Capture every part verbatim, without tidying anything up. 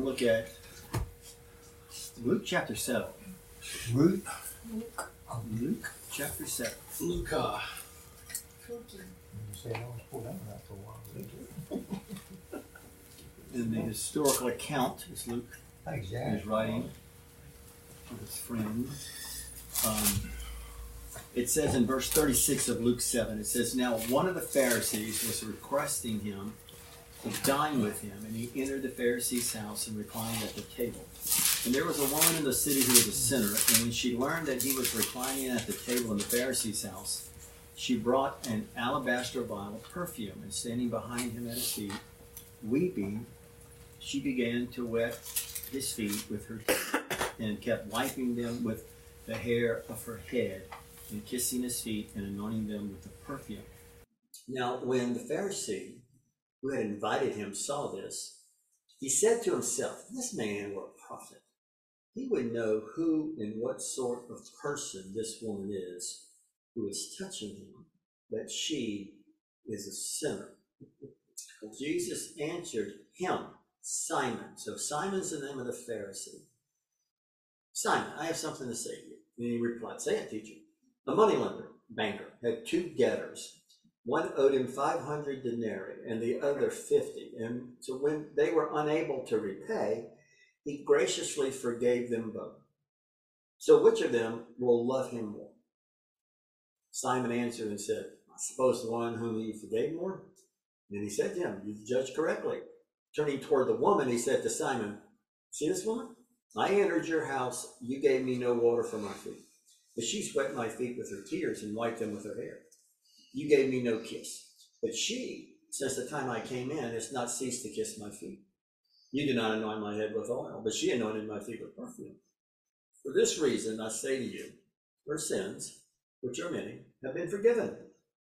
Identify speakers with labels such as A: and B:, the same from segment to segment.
A: look at Luke chapter seven.
B: Luke?
A: Luke. Luke chapter seven.
C: Luke. Uh,
A: In the historical account, as Luke
B: exactly.
A: is writing with his friend, um, it says in verse thirty-six of Luke seven, it says, "Now one of the Pharisees was requesting him to dine with him, and he entered the Pharisee's house and reclined at the table. And there was a woman in the city who was a sinner, and when she learned that he was reclining at the table in the Pharisee's house, she brought an alabaster vial of perfume, and standing behind him at his feet, weeping, she began to wet his feet with her tears, and kept wiping them with the hair of her head, and kissing his feet, and anointing them with the perfume." Now, when the Pharisee who had invited him saw this, he said to himself, "This man were a prophet. He would know who and what sort of person this woman is who is touching him, that she is a sinner." Jesus answered him, "Simon." So Simon's the name of the Pharisee. "Simon, I have something to say to you." And he replied, "Say it, teacher." A moneylender, banker, had two debtors. One owed him five hundred denarii and the other fifty. And so when they were unable to repay, he graciously forgave them both. So which of them will love him more? Simon answered and said, "I suppose the one whom he forgave more." And he said to him, "You judged correctly." Turning toward the woman, he said to Simon, "See this woman? I entered your house. You gave me no water for my feet, but she wet my feet with her tears and wiped them with her hair. You gave me no kiss, but she, since the time I came in, has not ceased to kiss my feet. You did not anoint my head with oil, but she anointed my feet with perfume. For this reason, I say to you, her sins, which are many, have been forgiven,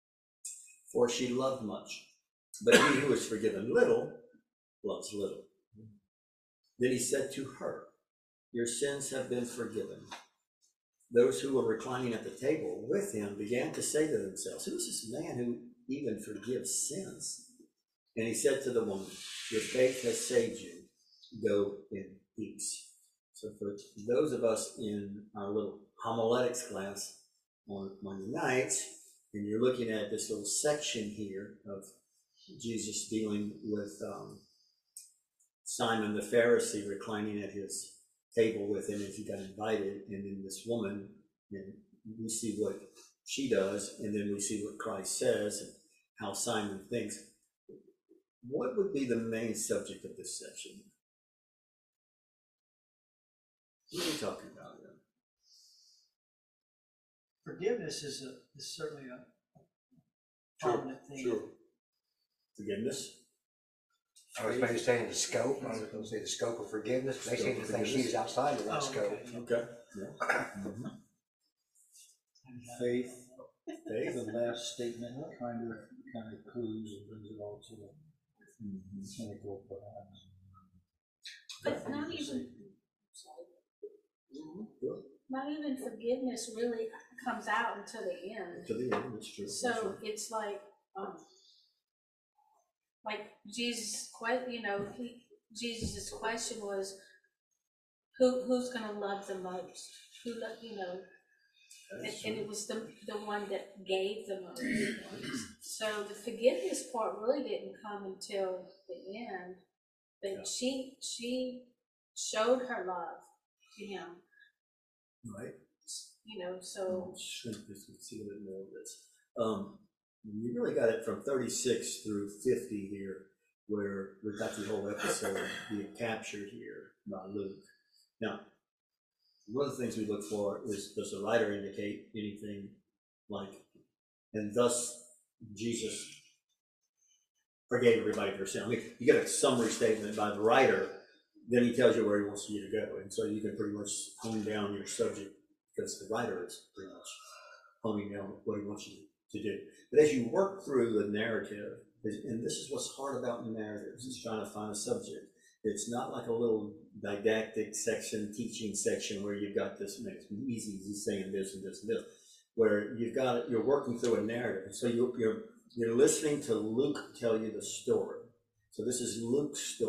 A: for she loved much. But he who is forgiven little, loves little." Then he said to her, "Your sins have been forgiven." Those who were reclining at the table with him began to say to themselves, "Who is this man who even forgives sins?" And he said to the woman, "Your faith has saved you. Go in peace." So for those of us in our little homiletics class on Monday nights, and you're looking at this little section here of Jesus dealing with um, Simon the Pharisee reclining at his table with him if he got invited, and then this woman, and we see what she does, and then we see what Christ says and how Simon thinks. What would be the main subject of this section? What are we talking about here?
D: Forgiveness is a is certainly a
A: Sure,
D: prominent thing.
A: sure. Forgiveness.
B: I was maybe saying the scope. I was going to say the scope of forgiveness. They seem to think she's outside of that
D: Oh,
B: scope.
D: okay.
A: Okay. Yeah. Mm-hmm.
E: Faith,
A: Faith.
E: the last statement kind of kind of clues and brings it all to a
A: Mm-hmm.
E: cynical perhaps.
F: But not even, not even forgiveness really comes out until the end.
A: To the end, that's true.
F: So
A: That's true.
F: it's like, um, like Jesus, que- you know, he, Jesus's question was, who who's going to love the most? Who, lo- you know, and, and it was the the one that gave the most. So the forgiveness part really didn't come until the end, but
A: Yeah.
F: she she showed her love to him,
A: Right.
F: you know. So
A: Shrink this and see a bit more of this. Um, you really got it from thirty-six through fifty here, where we've got the whole episode being captured here by Luke. Now, one of the things we look for is, does the writer indicate anything like, and thus Jesus forgave everybody for sin? I mean, you get a summary statement by the writer, then he tells you where he wants you to go, and so you can pretty much hone down your subject because the writer is pretty much honing down what he wants you to do. But as you work through the narrative, and this is what's hard about narratives, is trying to find a subject. It's not like a little didactic section, teaching section where you've got this, it's easy, easy saying this and this and this, where you've got it, you're working through a narrative. So you, you're you're listening to Luke tell you the story. So this is Luke's story on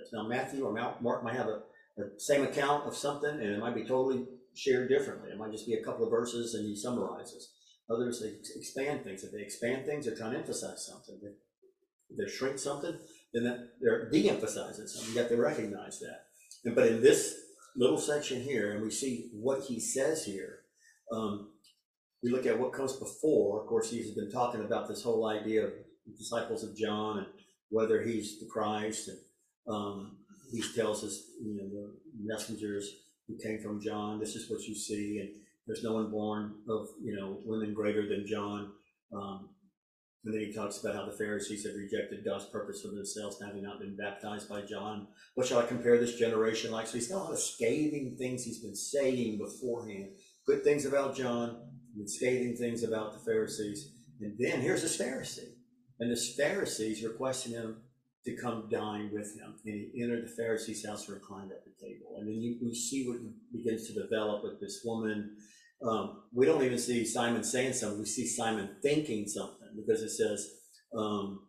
A: this. Now, Matthew or Mark might have a, the same account of something, and it might be totally shared differently. It might just be a couple of verses and he summarizes. Others, they expand things. If they expand things, they're trying to emphasize something. If they shrink something, then that, they're de-emphasizing something. You have to recognize that. And, but in this little section here, and we see what he says here, um, we look at what comes before. Of course, he's been talking about this whole idea of the disciples of John and whether he's the Christ. And um, he tells us, you know, the messengers who came from John, this is what you see. And there's no one born of, you know, women greater than John. Um, and then he talks about how the Pharisees had rejected God's purpose for themselves, having not been baptized by John. What shall I compare this generation like? So he's got a lot of scathing things he's been saying beforehand. Good things about John, and scathing things about the Pharisees. And then here's this Pharisee. And this Pharisee's requesting him to come dine with him. And he entered the Pharisee's house and reclined at the table. And then you, we see what begins to develop with this woman. Um, we don't even see Simon saying something. We see Simon thinking something, because it says, um,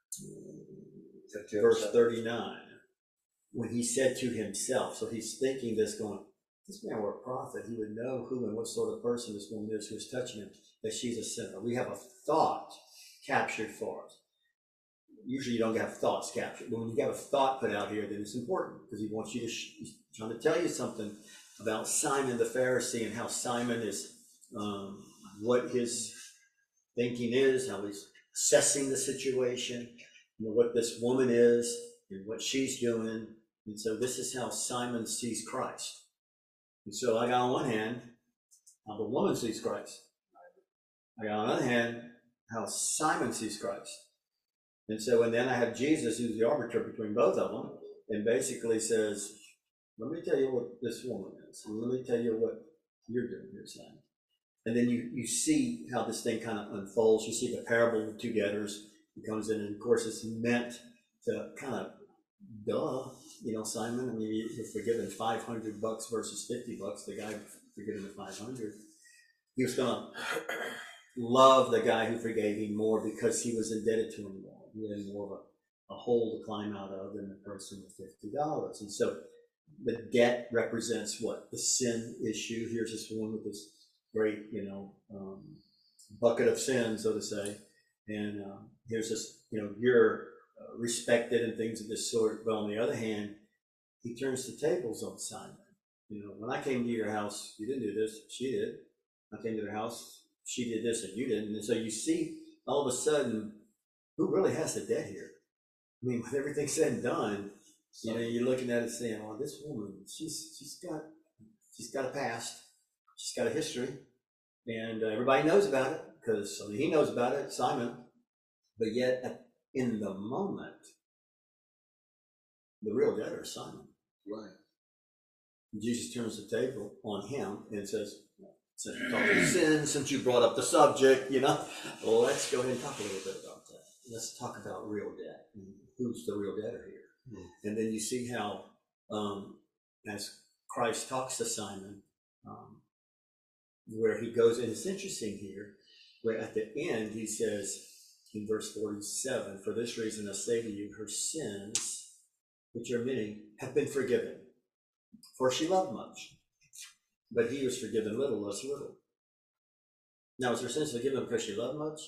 A: verse thirty-nine, when he said to himself, so he's thinking this going, this man were a prophet, he would know who and what sort of person this woman is who is touching him, that she's a sinner. We have a thought captured for us. Usually you don't have thoughts captured, but when you have a thought put out here, then it's important, because he wants you to, sh- he's trying to tell you something about Simon the Pharisee and how Simon is, um, what his thinking is, how he's assessing the situation, you know, what this woman is and what she's doing. And so this is how Simon sees Christ. And so I got on one hand how the woman sees Christ. I got on the other hand how Simon sees Christ. And so, and then I have Jesus, who's the arbiter between both of them, and basically says, let me tell you what this woman is. And let me tell you what you're doing here, Simon. And then you, you see how this thing kind of unfolds. You see the parable of the two debtors. He comes in, and of course it's meant to kind of, duh, you know, Simon, I mean, you're forgiven five hundred bucks versus fifty bucks. The guy forgiven the five hundred. He was going to love the guy who forgave him more because he was indebted to him more. He had more of a, a hole to climb out of than the person with fifty dollars. And so the debt represents what? The sin issue. Here's this one with this great, you know, um, bucket of sin, so to say. And um, here's this, you know, you're uh, respected and things of this sort. But on the other hand, he turns the tables on Simon. You know, when I came to your house, you didn't do this, she did. I came to their house, she did this and you didn't. And so you see all of a sudden, who really has the debt here? I mean, with everything said and done, you know, you're looking at it saying, oh, this woman, she's she's got she's got a past, she's got a history, and uh, everybody knows about it, because I mean, he knows about it, Simon, but yet at, in the moment, the real debtor is Simon.
C: Right.
A: Jesus turns the table on him and says, since you talked about sin, since you brought up the subject, you know, well, let's go ahead and talk a little bit about that. Let's talk about real debt. Who's the real debtor here? Mm. And then you see how, um, as Christ talks to Simon, um, where he goes, and it's interesting here, where at the end he says in verse forty-seven, for this reason I say to you, her sins, which are many, have been forgiven. For she loved much, but he was forgiven little, less little. Now, is her sins forgiven because she loved much?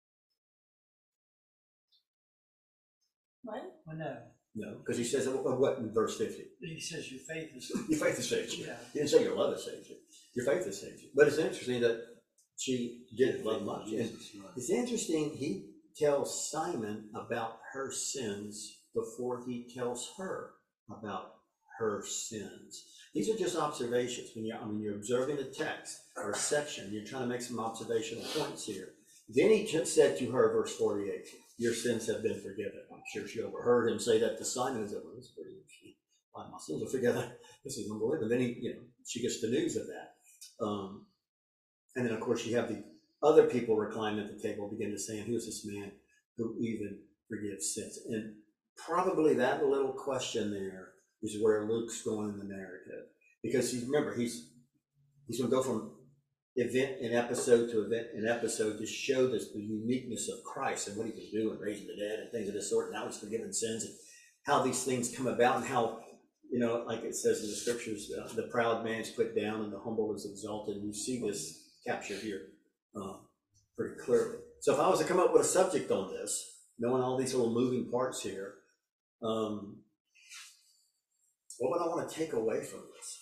F: What?
D: Well, no,
A: No, because he says, what in verse fifty?
D: he says your faith is,
A: Your faith has saved you.
D: yeah,
A: He didn't say your love has saved you. Your faith has saved you. But it's interesting that she did love much. And it's interesting, he tells Simon about her sins before he tells her about her sins. These are just observations. When you're, I mean, you're observing a text or a section, you're trying to make some observational points here. Then he just said to her, verse forty-eight, your sins have been forgiven. I'm sure she overheard him say that to Simon. And said, well, this is pretty interesting. Why, my sins are forgiven. This is unbelievable. And then he, you know, she gets the news of that. Um, and then, of course, you have the other people reclining at the table begin to say, who is this man who even forgives sins? And probably that little question there is where Luke's going in the narrative. Because he's, remember, he's he's going to go from event and episode to event and episode to show this the uniqueness of Christ and what he can do and raising the dead and things of this sort. Now he's forgiven sins. And how these things come about and how, you know, like it says in the scriptures, uh, the proud man is put down and the humble is exalted. And you see this captured here uh, pretty clearly. So if I was to come up with a subject on this, knowing all these little moving parts here, um, what would I want to take away from this?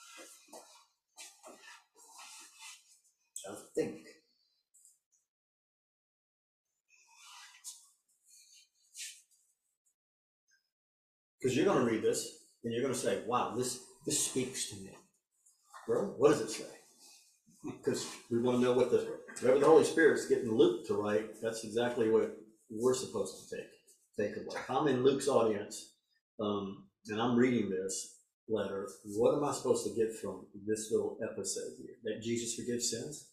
A: I think. Because you're going to read this and you're going to say, wow, this, this speaks to me. Really? What does it say? Because we want to know what the, whatever the Holy Spirit's getting Luke to write, that's exactly what we're supposed to take, take away. If I'm in Luke's audience um, and I'm reading this letter, what am I supposed to get from this little episode here? That Jesus forgives sins?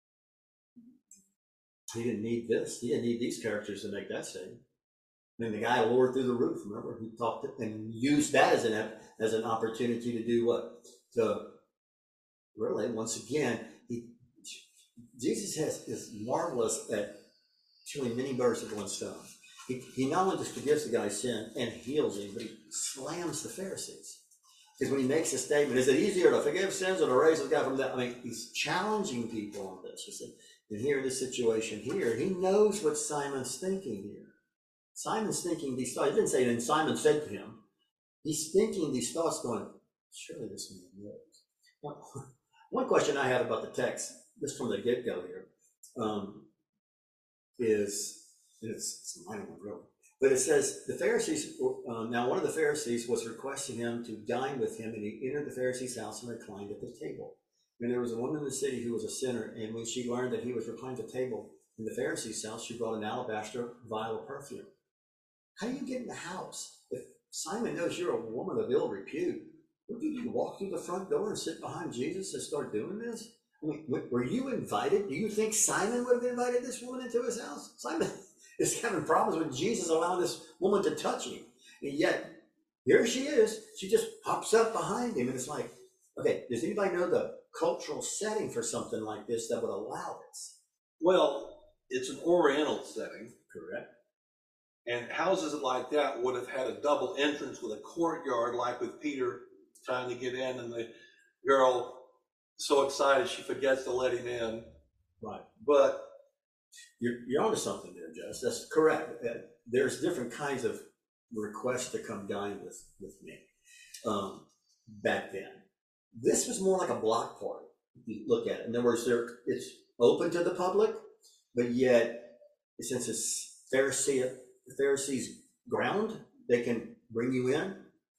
A: He didn't need this. He didn't need these characters to make that statement. I mean, the guy lowered through the roof, remember? He talked and used that as an as an opportunity to do what? To really, once again, he, Jesus has is marvelous at killing many birds with one stone. He, he not only just forgives the guy's sin and heals him, but he slams the Pharisees. Because when he makes a statement, is it easier to forgive sins or to raise a guy from that? I mean, he's challenging people on this. You see, and here in this situation here, he knows what Simon's thinking here. Simon's thinking these thoughts. He didn't say, and Simon said to him, he's thinking these thoughts going, surely this man knows. Well, one question I have about the text, just from the get-go here, um, is, it's, it's a minor one really, but it says the Pharisees, uh, now one of the Pharisees was requesting him to dine with him, and he entered the Pharisee's house and reclined at the table. And there was a woman in the city who was a sinner, and when she learned that he was reclined at the table in the Pharisee's house, she brought an alabaster vial of perfume. How do you get in the house? If Simon knows you're a woman of ill repute, would you walk through the front door and sit behind Jesus and start doing this? I mean, were you invited? Do you think Simon would have invited this woman into his house? Simon is having problems with Jesus allowing this woman to touch him. And yet, here she is. She just pops up behind him. And it's like, okay, does anybody know the cultural setting for something like this that would allow this?
C: Well, it's an Oriental setting.
A: Correct.
C: And houses like that would have had a double entrance with a courtyard, like with Peter trying to get in, and the girl so excited she forgets to let him in.
A: Right.
C: But
A: You're, you're onto something there, Jess. That's correct. Uh, There's different kinds of requests to come dine with, with me um, back then. This was more like a block party, if you look at it. In other words, there, it's open to the public, but yet, since it's Pharisee, the Pharisees' ground, they can bring you in.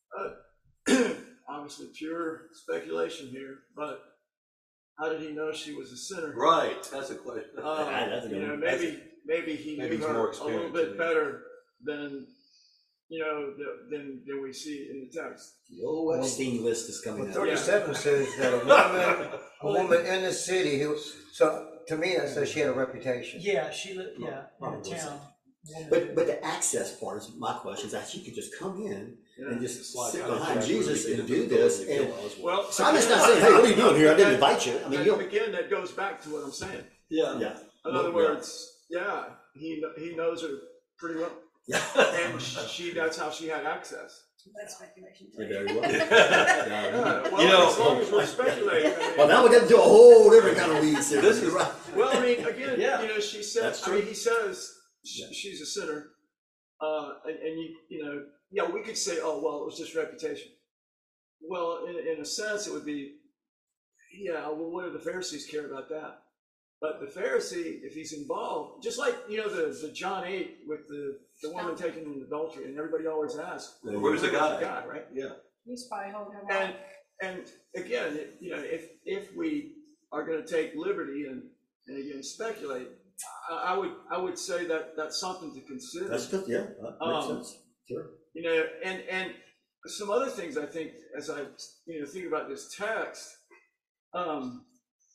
G: Uh, obviously pure speculation here, but how did he know she was a sinner?
C: right, that's a question.
G: Um,
A: Yeah, that's a good
G: you know,
A: one.
G: maybe maybe he
C: Maybe
G: knew
C: he's more
G: her a little
C: experienced
G: bit
C: than-
G: better than you know the, than than we see in the text.
A: The old Epstein list is coming
B: Well,
A: out.
B: thirty-seven says that a woman, a woman in the city who, so to me that says she had a reputation.
D: Yeah, she lived, yeah, in
A: Probably
D: the
A: so.
D: town.
A: But but the access part is my question, is that she could just come in and just
C: It's like
A: sit
C: how
A: behind
C: they
A: Jesus
C: really
A: and
C: get
A: do
C: into
A: this.
C: the
A: And
C: kill as
G: Well,
A: Simon's
G: again,
A: not saying, hey, what are you doing here? I didn't
G: that-
A: invite you. I mean,
G: and
A: you
G: again, that goes back to what I'm saying.
C: yeah.
A: yeah.
G: In other
A: Yeah.
G: words, yeah, he kn- he knows her pretty well,
A: Yeah.
G: and she that's how she had access.
H: That's speculation.
A: You're very well.
G: Yeah, well,
C: You know-
G: as long as we're speculating. I mean-
A: Well, now we get into a whole different kind of weeds here.
C: This is-
A: right.
G: Well, I mean, again,
C: Yeah.
G: you know, she says,
A: That's
G: I mean,
A: true.
G: he says sh-
A: Yeah.
G: she's a sinner. Uh, and, and you, you know, yeah, we could say, oh, well, it was just reputation. Well, in, in a sense, it would be, yeah, well, what do the Pharisees care about that? But the Pharisee, if he's involved, just like, you know, the, the John eight with the, the woman taken in adultery, and everybody always asks, well,
C: Where's the guy?
G: guy, right?
C: Yeah.
F: He's probably holding him
G: And
F: up.
G: and again, it- you know, if if we are going to take liberty and, and again speculate, I, I would I would say that that's something to consider.
A: That's good. Yeah, that makes
G: Um,
A: sense. Sure.
G: You know, and and some other things I think as I you know think about this text, um,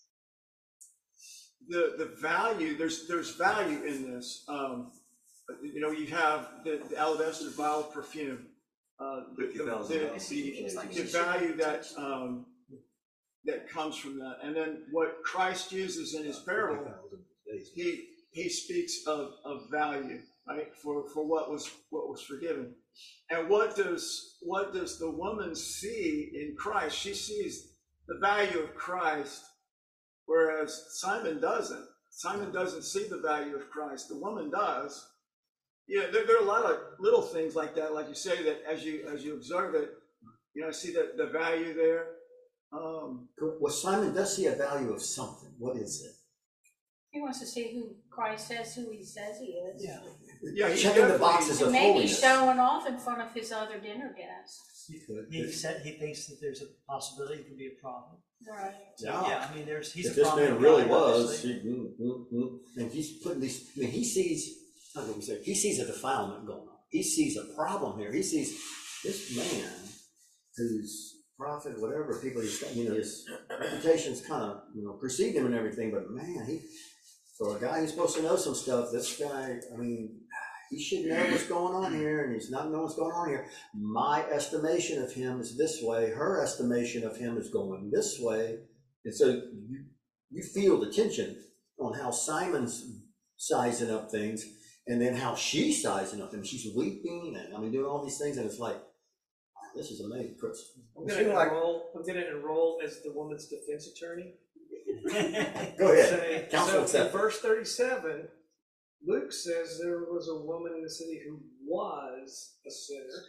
G: the the value there's there's value in this. Um, you know, you have the, the alabaster vial of perfume. Uh, the,
C: fifty
G: the,
C: thousand
G: the,
C: dollars.
G: the, the value that um, that comes from that, and then what Christ uses in his parable, he he speaks of, of value. right? For, for what was, what was forgiven. And what does, what does the woman see in Christ? She sees the value of Christ, whereas Simon doesn't. Simon doesn't see the value of Christ. The woman does. Yeah, there, there are a lot of little things like that, like you say, that as you as you observe it, you know, see the, the value there. Um,
A: Well, Simon does see a value of something. What is it?
F: He wants to see who Christ says, who he says he is.
D: Yeah.
G: yeah, he
A: Checking the
G: definitely-
A: boxes
F: And
A: of
F: maybe
A: holiness.
F: showing off in front of his other dinner guests.
A: He could.
D: He said, he thinks that there's a possibility he could be a prophet.
F: Right.
D: So, yeah, I mean, there's, he's
A: If
D: a
A: this
D: prominent
A: man really
D: guy,
A: was,
D: obviously.
A: he, mm, mm, mm, and he's putting these. I mean, he sees. How can we say? He sees a defilement going on. He sees a problem here. He sees this man, who's prophet, whatever people he's got. You know, his reputation's kind of you know preceded him and everything. But man, he for a guy who's supposed to know some stuff, this guy. I mean, he should know what's going on here, and he's not knowing what's going on here. My estimation of him is this way. Her estimation of him is going this way. And so you, you feel the tension on how Simon's sizing up things and then how she's sizing up them. She's weeping and I mean doing all these things and it's like, this is amazing, Chris.
H: I'm gonna
B: like-
H: enroll, I'm gonna enroll as the woman's defense attorney.
A: Go ahead.
H: Say-
A: Counsel
H: So in
A: accepted.
H: verse thirty-seven, Luke says there was a woman in the city who was a sinner.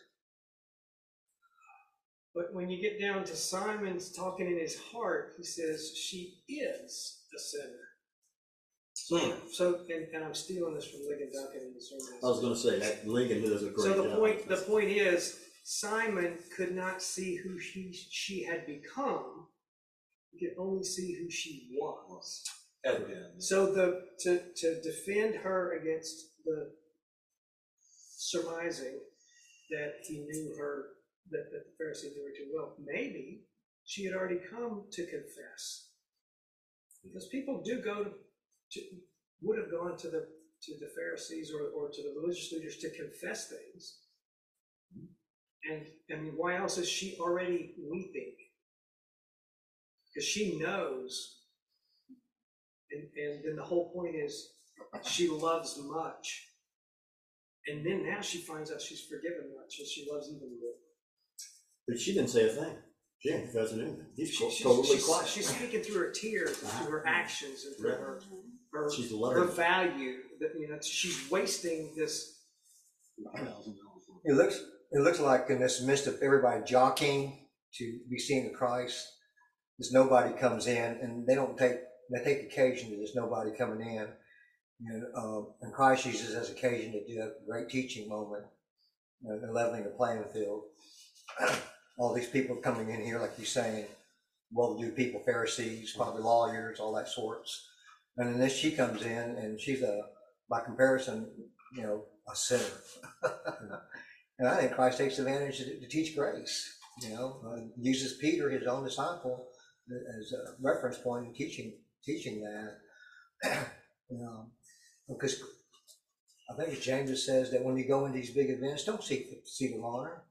H: But when you get down to Simon's talking in his heart, he says she is a sinner. So, so and, and I'm stealing this from Ligon Duncan in the sermon.
A: I was going to say that Lincoln does a great
H: So the
A: job.
H: point, the point is, Simon could not see who she, she had become. He could only see who she was.
C: Had been.
H: So the, to, to defend her against the surmising that he knew her, that, that the Pharisee knew her too well, maybe she had already come to confess. Because people do go to, to would have gone to the to the Pharisees or, or to the religious leaders to confess things. And I mean, why else is she already weeping? Because she knows, and, and then the whole point is she loves much. And then now she finds out she's forgiven much, so she loves even more.
A: But she didn't say a thing. She didn't confess anything. He's
H: She- she's,
A: totally
H: she's,
A: quiet.
H: she's speaking through her tears, and through her actions, and through
A: Right.
H: her her,
A: She's
H: her
A: loving.
H: value. That you know, she's wasting this.
B: It looks, it looks like in this midst of everybody jockeying to be seen in Christ, this nobody comes in and they don't take, they take occasion to this nobody coming in. You know, uh, and Christ uses as occasion to do a great teaching moment, you know, they're leveling the playing field. All these people coming in here, like you're saying, well-to-do people, Pharisees, probably lawyers, all that sorts. And then this, she comes in and she's a, by comparison, you know, a sinner. And I think Christ takes advantage to, to teach grace, you know, uh, uses Peter, his own disciple, as a reference point in teaching, teaching that. You know, because I think it's James that says that when you go into these big events, don't seek the seat of honor.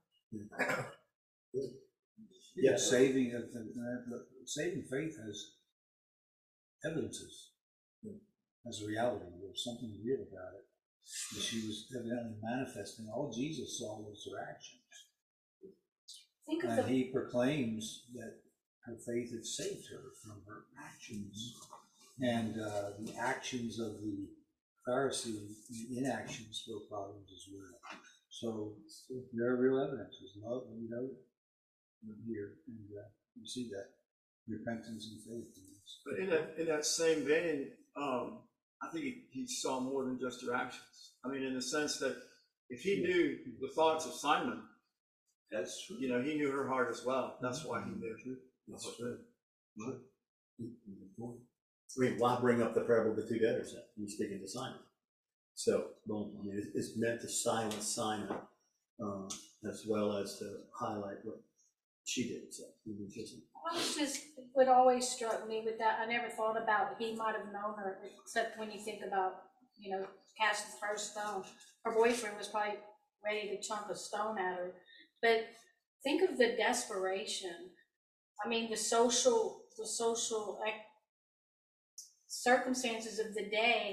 E: Yeah, saving, uh, uh, uh, saving faith has evidences, has a reality. There's something real about it. And she was evidently manifesting. All Jesus saw was her actions.
F: Think of
E: And
F: the,
E: he proclaims that her faith had saved her from her actions. And uh, the actions of the Pharisee, the inactions were problems as well. So there are real evidences. Love, we know here, and uh, you see that repentance and faith.
G: But in that, in that same vein, um, I think he, he saw more than just her actions. I mean, in the sense that if he knew the thoughts of Simon,
A: That's true.
G: you know, he knew her heart as well. That's why he knew.
A: That's true. I mean, why bring up the parable of the two debtors then? He's speaking to Simon. So, boom, I mean, it's- it's meant to silence Simon, uh, as well as to highlight what she did. So, it was just,
F: well, it's just, what always struck me with that, I never thought about he might have known her, except when you think about, you know, cast the first stone. Her boyfriend was probably ready to chunk a stone at her. But think of the desperation. I mean, the social, the social like, circumstances of the day.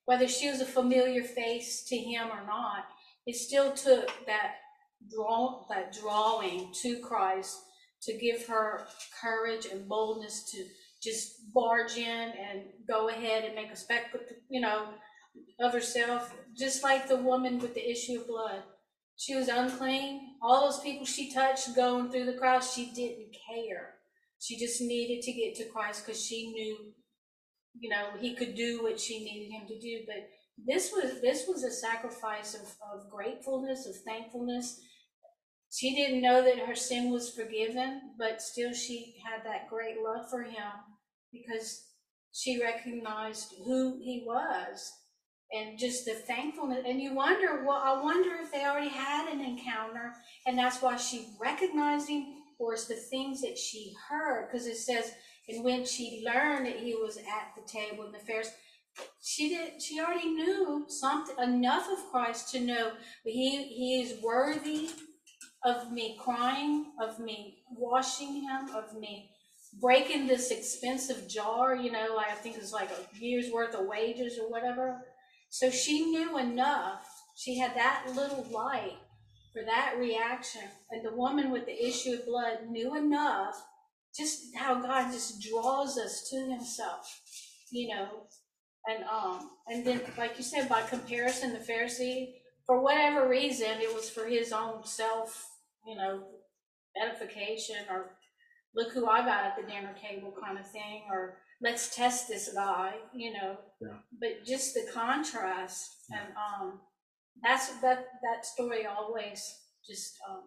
F: whether she was a familiar face to him or not, it still took that draw, that drawing to Christ to give her courage and boldness to just barge in and go ahead and make a spectacle, you know, of herself, just like the woman with the issue of blood. She was unclean. All those people she touched going through the crowd, she didn't care. She just needed to get to Christ because she knew, you know, he could do what she needed him to do. But this was this was a sacrifice of, of gratefulness, of thankfulness. She didn't know that her sin was forgiven, but still she had that great love for him because she recognized who he was. And just the thankfulness, and you wonder, well, I wonder if they already had an encounter, and that's why she recognized him, or it's the things that she heard, because it says, and when she learned that he was at the table in the Pharisees, she did, she already knew something, enough of Christ to know that he, he is worthy of me crying, of me washing him, of me breaking this expensive jar, you know, like I think it's like a year's worth of wages or whatever. So she knew enough. She had that little light for that reaction. And the woman with the issue of blood knew enough just how God just draws us to himself, you know. And um, and then, like you said, by comparison, the Pharisee, for whatever reason, it was for his own self, you know, edification, or look who I got at the dinner table kind of thing, or let's test this guy, you know.
A: Yeah.
F: But just the contrast, and um, that's that that story always just um,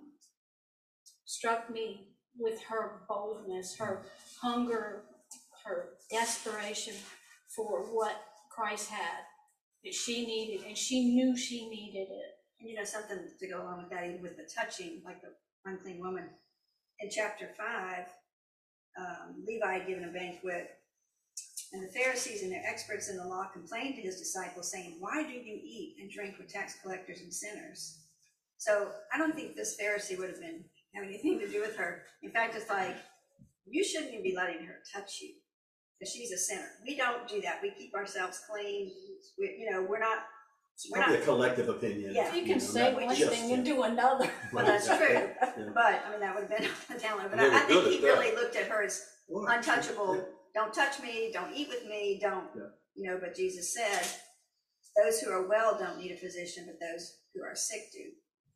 F: struck me with her boldness, her hunger, her desperation for what Christ had that she needed, and she knew she needed it.
I: And you know, something to go along with that, even with the touching, like the unclean woman. In chapter five, um, Levi had given a banquet, and the Pharisees and their experts in the law complained to his disciples, saying, "Why do you eat and drink with tax collectors and sinners?" So I don't think this Pharisee would have been have anything to do with her. In fact, it's like, you shouldn't even be letting her touch you, because she's a sinner. We don't do that. We keep ourselves clean. We, you know, we're not.
A: It's
I: We're
A: probably
I: not,
A: a collective opinion.
I: Yeah.
F: You can
A: know,
F: say
A: not
F: one
A: just,
F: thing
A: yeah.
F: and do another.
I: well, that's true.
A: Yeah.
I: But I mean, that would have been a talent. But
C: They
I: I,
C: were
I: I think
C: good
I: he
C: at that.
I: really looked at her as
C: Well,
I: untouchable.
C: yeah.
I: Don't touch me. Don't eat with me. Don't,
A: Yeah.
I: you know. But Jesus said, "Those who are well don't need a physician, but those who are sick do."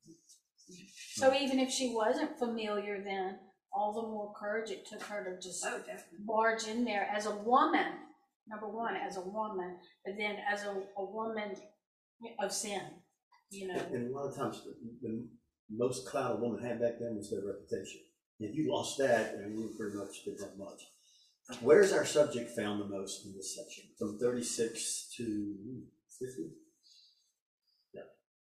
F: So even if she wasn't familiar, then all the more courage it took her to just
I: Oh, definitely.
F: barge in there as a woman. Number one, as a woman, but then as a, a woman of sin, you know.
A: And a lot of times, the, the most clout a woman had back then was their reputation. If you lost that, and you pretty much didn't have much. Where's our subject found the most in this section? From thirty-six to fifty? Yeah.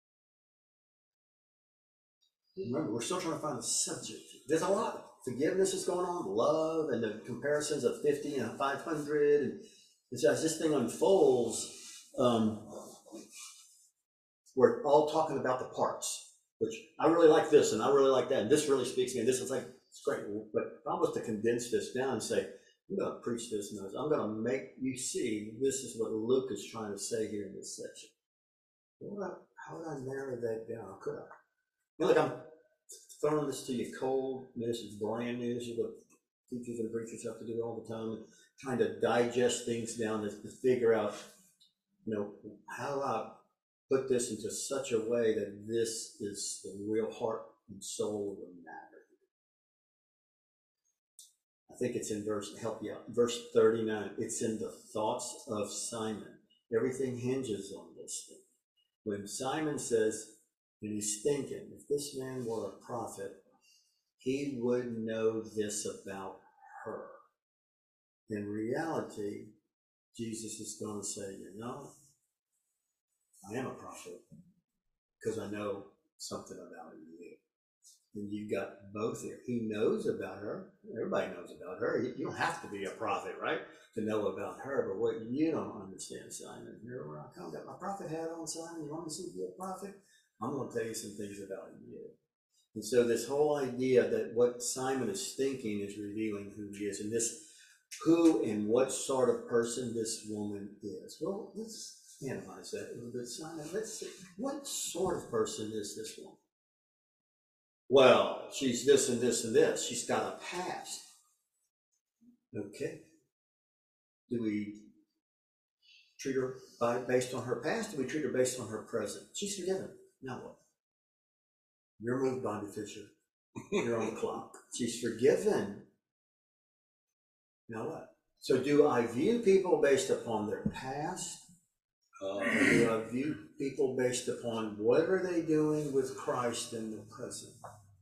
A: Remember, we're still trying to find the subject. There's a lot. Forgiveness is going on, love, and the comparisons of fifty and five hundred. And it's as this thing unfolds, um, we're all talking about the parts, which I really like this, and I really like that, and this really speaks to me, and this is like, it's great. But if I was to condense this down and say, I'm going to preach this, and I'm going to make you see this is what Luke is trying to say here in this section. What would I, how would I narrow that down? How could I? You know, like I'm throwing this to you cold. This is brand new. This is what teachers and preachers have to do all the time, trying to digest things down to, to figure out, you know, how do I put this into such a way that this is the real heart and soul of the matter. I think it's in verse, help you out, verse thirty-nine. It's in the thoughts of Simon. Everything hinges on this thing. When Simon says, and he's thinking, if this man were a prophet, he would know this about her. In reality, Jesus is going to say, you know, I am a prophet because I know something about you. And you've got both here. He knows about her. Everybody knows about her. You don't have to be a prophet, right, to know about her. But what you don't understand, Simon, here where I come, got my prophet hat on, Simon. You want me to see you be a prophet? I'm going to tell you some things about you. And so this whole idea that what Simon is thinking is revealing who he is, and this who and what sort of person this woman is. Well, let's analyze that a little bit, Simon. Let's see, what sort of person is this one? Well, she's this and this and this. She's got a past. Okay. Do we treat her by, based on her past? Do we treat her based on her present? She's forgiven. Now what? You're moved, Bobby Fischer. You're on the clock. She's forgiven. Now what? So do I view people based upon their past? Uh, or do I view people based upon what are they doing with Christ in the present?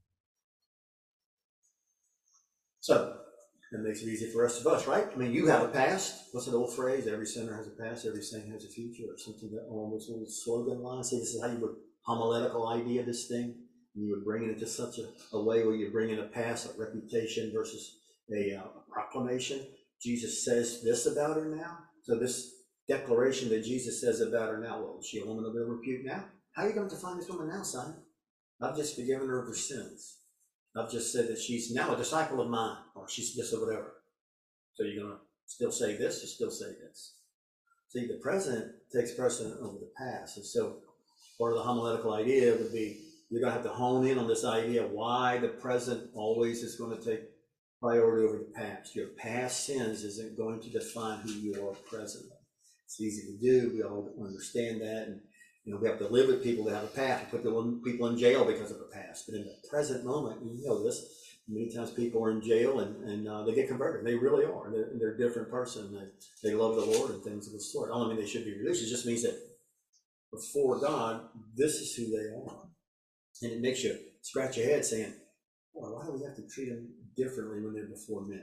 A: So that makes it easy for us to us, right? I mean, you have a past. What's an old phrase? Every sinner has a past, every saint has a future, or something that almost a little slogan line. See, this is how you would homiletical idea this thing. And you would bring it into such a, a way where you bring in a past, a reputation versus a, uh, a proclamation. Jesus says this about her now. So this declaration that Jesus says about her now, well, is she a woman of ill repute now? How are you going to define this woman now, son? I've just forgiven her of her sins. I've just said that she's now a disciple of mine, or she's just or whatever. So you're going to still say this, or still say this. See, the present takes precedent over the past. And so part of the homiletical idea would be you're going to have to hone in on this idea of why the present always is going to take priority over the past. Your past sins isn't going to define who you are presently. It's easy to do. We all understand that. And you know, we have to live with people that have a past. We put people in, people in jail because of a past. But in the present moment, you know this, many times people are in jail and, and uh, they get converted. They really are. They're, they're a different person. They, they love the Lord and things of the sort. I don't mean they should be released. It just means that before God, this is who they are. And it makes you scratch your head saying, boy, why do we have to treat them differently when they're before men?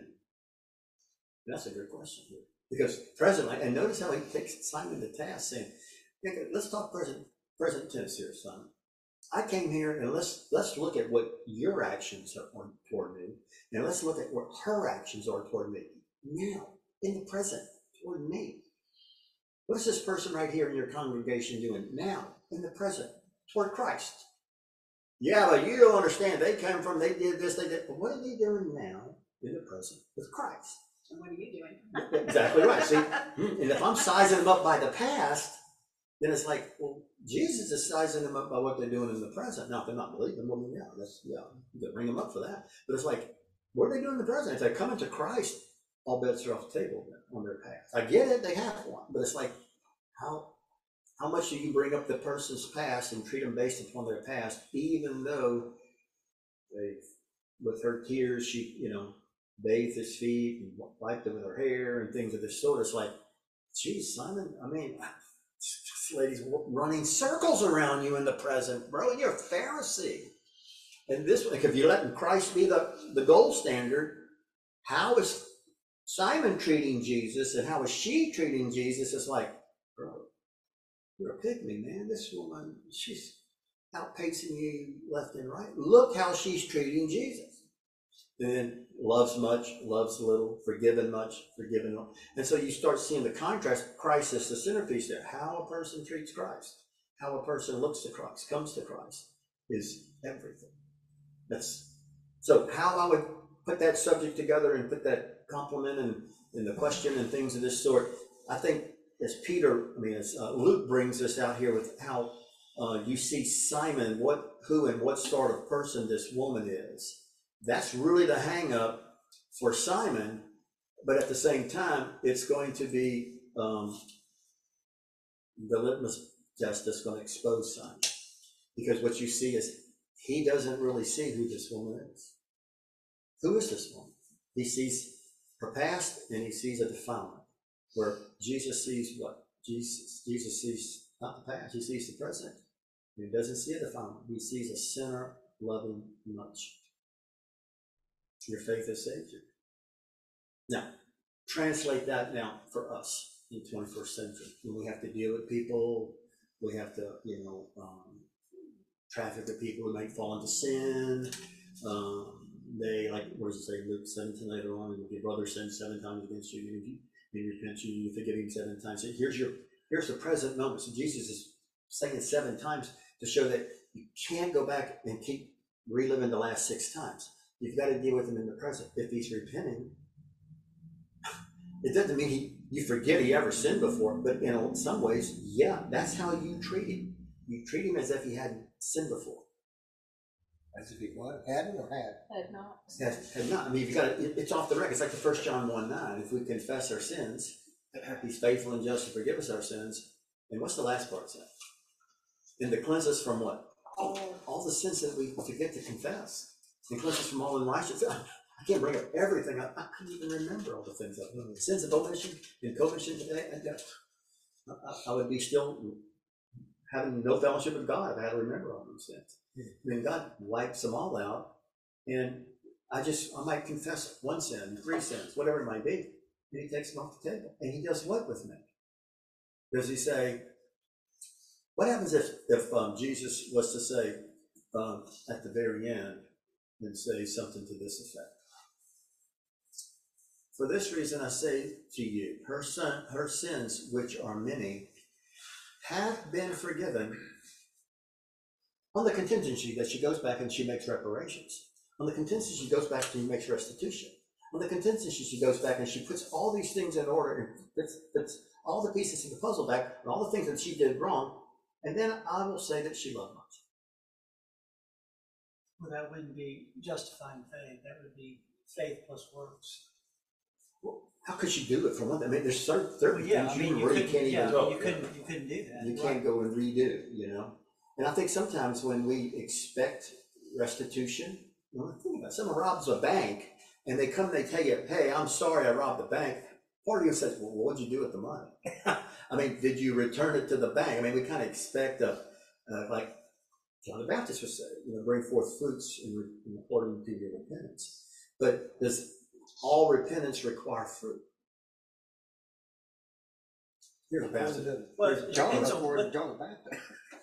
A: And that's a good question here. Because presently, and notice how he takes Simon to task saying, let's talk present present tense here, son. I came here and let's let's look at what your actions are toward me, and let's look at what her actions are toward me now, in the present, toward me. What's this person right here in your congregation doing now, in the present, toward Christ? Yeah, but you don't understand. They came from, they did this, they did. But what are they doing now, in the present, with Christ?
I: And what are you doing?
A: Exactly right. See, and if I'm sizing them up by the past, then it's like, well, Jesus is sizing them up by what they're doing in the present. Now, if they're not believing, well, yeah, that's, yeah, you can bring them up for that. But it's like, what are they doing in the present? If they come into Christ, all bets are off the table on their path. I get it, they have one, but it's like, how how much do you bring up the person's past and treat them based upon their past, even though they, with her tears, she, you know, bathed his feet and wiped them with her hair and things of this sort. It's like, geez, Simon, I mean, this lady's running circles around you in the present, bro, and you're a Pharisee. And this, if you're letting Christ be the, the gold standard, how is Simon treating Jesus and how is she treating Jesus? It's like, bro, you're a pygmy, man. This woman, she's outpacing you left and right. Look how she's treating Jesus. And then loves much, loves little, forgiven much, forgiven little. And so you start seeing the contrast. Christ is the centerpiece there. How a person treats Christ, how a person looks to Christ, comes to Christ, is everything. That's so how I would put that subject together and put that compliment and, and the question and things of this sort. I think as Peter, I mean, as uh, Luke brings us out here with how uh, you see Simon, what, who, and what sort of person this woman is. That's really the hang up for Simon, but at the same time, it's going to be um, the litmus test that's going to expose Simon. Because what you see is he doesn't really see who this woman is. Who is this woman? He sees her past and he sees a defilement. Where Jesus sees what? Jesus, Jesus sees not the past, he sees the present. He doesn't see a defilement. He sees a sinner loving much. Your faith has saved you. Now, translate that now for us in the twenty-first century. When we have to deal with people, we have to, you know, um, traffic with people who might fall into sin. Um, they, like, what does it say, Luke seventeen later on, if your brother sins seven times against you, and you, you repent, you, you forgive him seven times. So here's your, here's the present moment. So Jesus is saying seven times to show that you can't go back and keep reliving the last six times. You've got to deal with him in the present. If he's repenting, it doesn't mean he you forget he ever sinned before, but in some ways, yeah, that's how you treat him. You treat him as if he hadn't sinned before.
B: As if he what, hadn't or had?
F: Had not.
A: Had, had not. I mean, you've got it, it's off the record. It's like the First John one nine. If we confess our sins, he's faithful and just to forgive us our sins. And what's the last part say? And to cleanse us from what? All, all the sins that we forget to confess. And cleanse us from all unrighteousness. I can't bring up everything. I, I couldn't even remember all the things I've done. Sins of omission and commission today. I, I, I would be still having no fellowship with God if I had to remember all those sins. I mean, God wipes them all out. And I just, I might confess one sin, three sins, whatever it might be. And he takes them off the table. And he does what with me? Does he say, what happens if, if um, Jesus was to say um, at the very end and say something to this effect? For this reason I say to you, her son, her sins, which are many, have been forgiven, on the contingency that she goes back and she makes reparations. On the contingency she goes back and she makes restitution. On the contingency she goes back and she puts all these things in order and puts, puts all the pieces of the puzzle back and all the things that she did wrong. And then I will say that she loved much.
D: Well, that wouldn't be justifying faith. That would be faith plus works.
A: Well, how could she do it for one thing? I mean, there's certain, certain
D: Well, yeah,
A: things
D: I mean,
A: you
D: you
A: really
D: couldn't,
A: can't
D: yeah,
A: even go.
D: you couldn't, you couldn't do that.
A: You
D: right.
A: can't go and redo, you know? And I think sometimes when we expect restitution, you know, think about it. Someone robs a bank and they come, they tell you, hey, I'm sorry I robbed the bank. Part of you says, well, what'd you do with the money? I mean, did you return it to the bank? I mean, we kind of expect, a, uh, like John the Baptist would say, you know, bring forth fruits in, in according to your repentance. But does all repentance require fruit? Here's a passage.
D: Well, it
B: John,
D: depends
B: that's
D: on
B: where
D: what,
B: John the Baptist.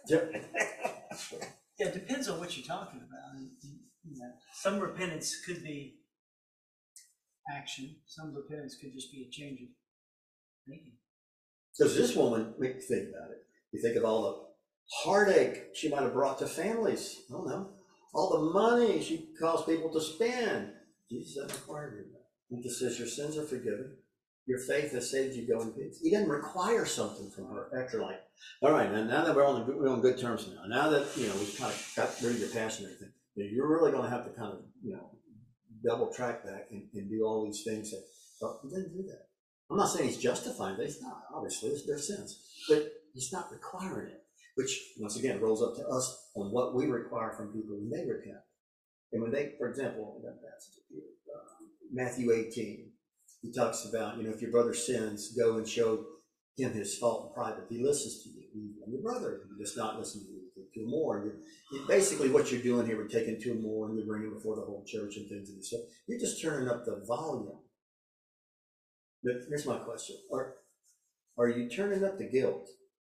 D: yeah, it depends on what you're talking about. And, you know, some repentance could be action. Some repentance could just be a change of thinking.
A: Does this woman make you think about it? You think of all the heartache she might have brought to families. I don't know. All the money she caused people to spend. Jesus doesn't require you that. He just says your sins are forgiven. Your faith has saved you. Go in peace. He didn't require something from her after like, all right, now, now that we're on, the, we're on good terms now, now that, you know, we've kind of got rid of your passion and everything, you know, you're really going to have to kind of, you know, double track back and, and do all these things. That, well, he didn't do that. I'm not saying he's justifying it. He's not, obviously, it's their sins. But he's not requiring it, which, once again, rolls up to us on what we require from people when they repent. And when they, for example, that passage here, uh, Matthew eighteen, he talks about, you know, if your brother sins, go and show him his fault in private. If he listens to you, you and your brother, if he does not listen to you, two more. You're, you're basically, what you're doing here, we're taking two more and you're bringing before the whole church and things like this. So you're just turning up the volume. But here's my question. Are, are you turning up the guilt?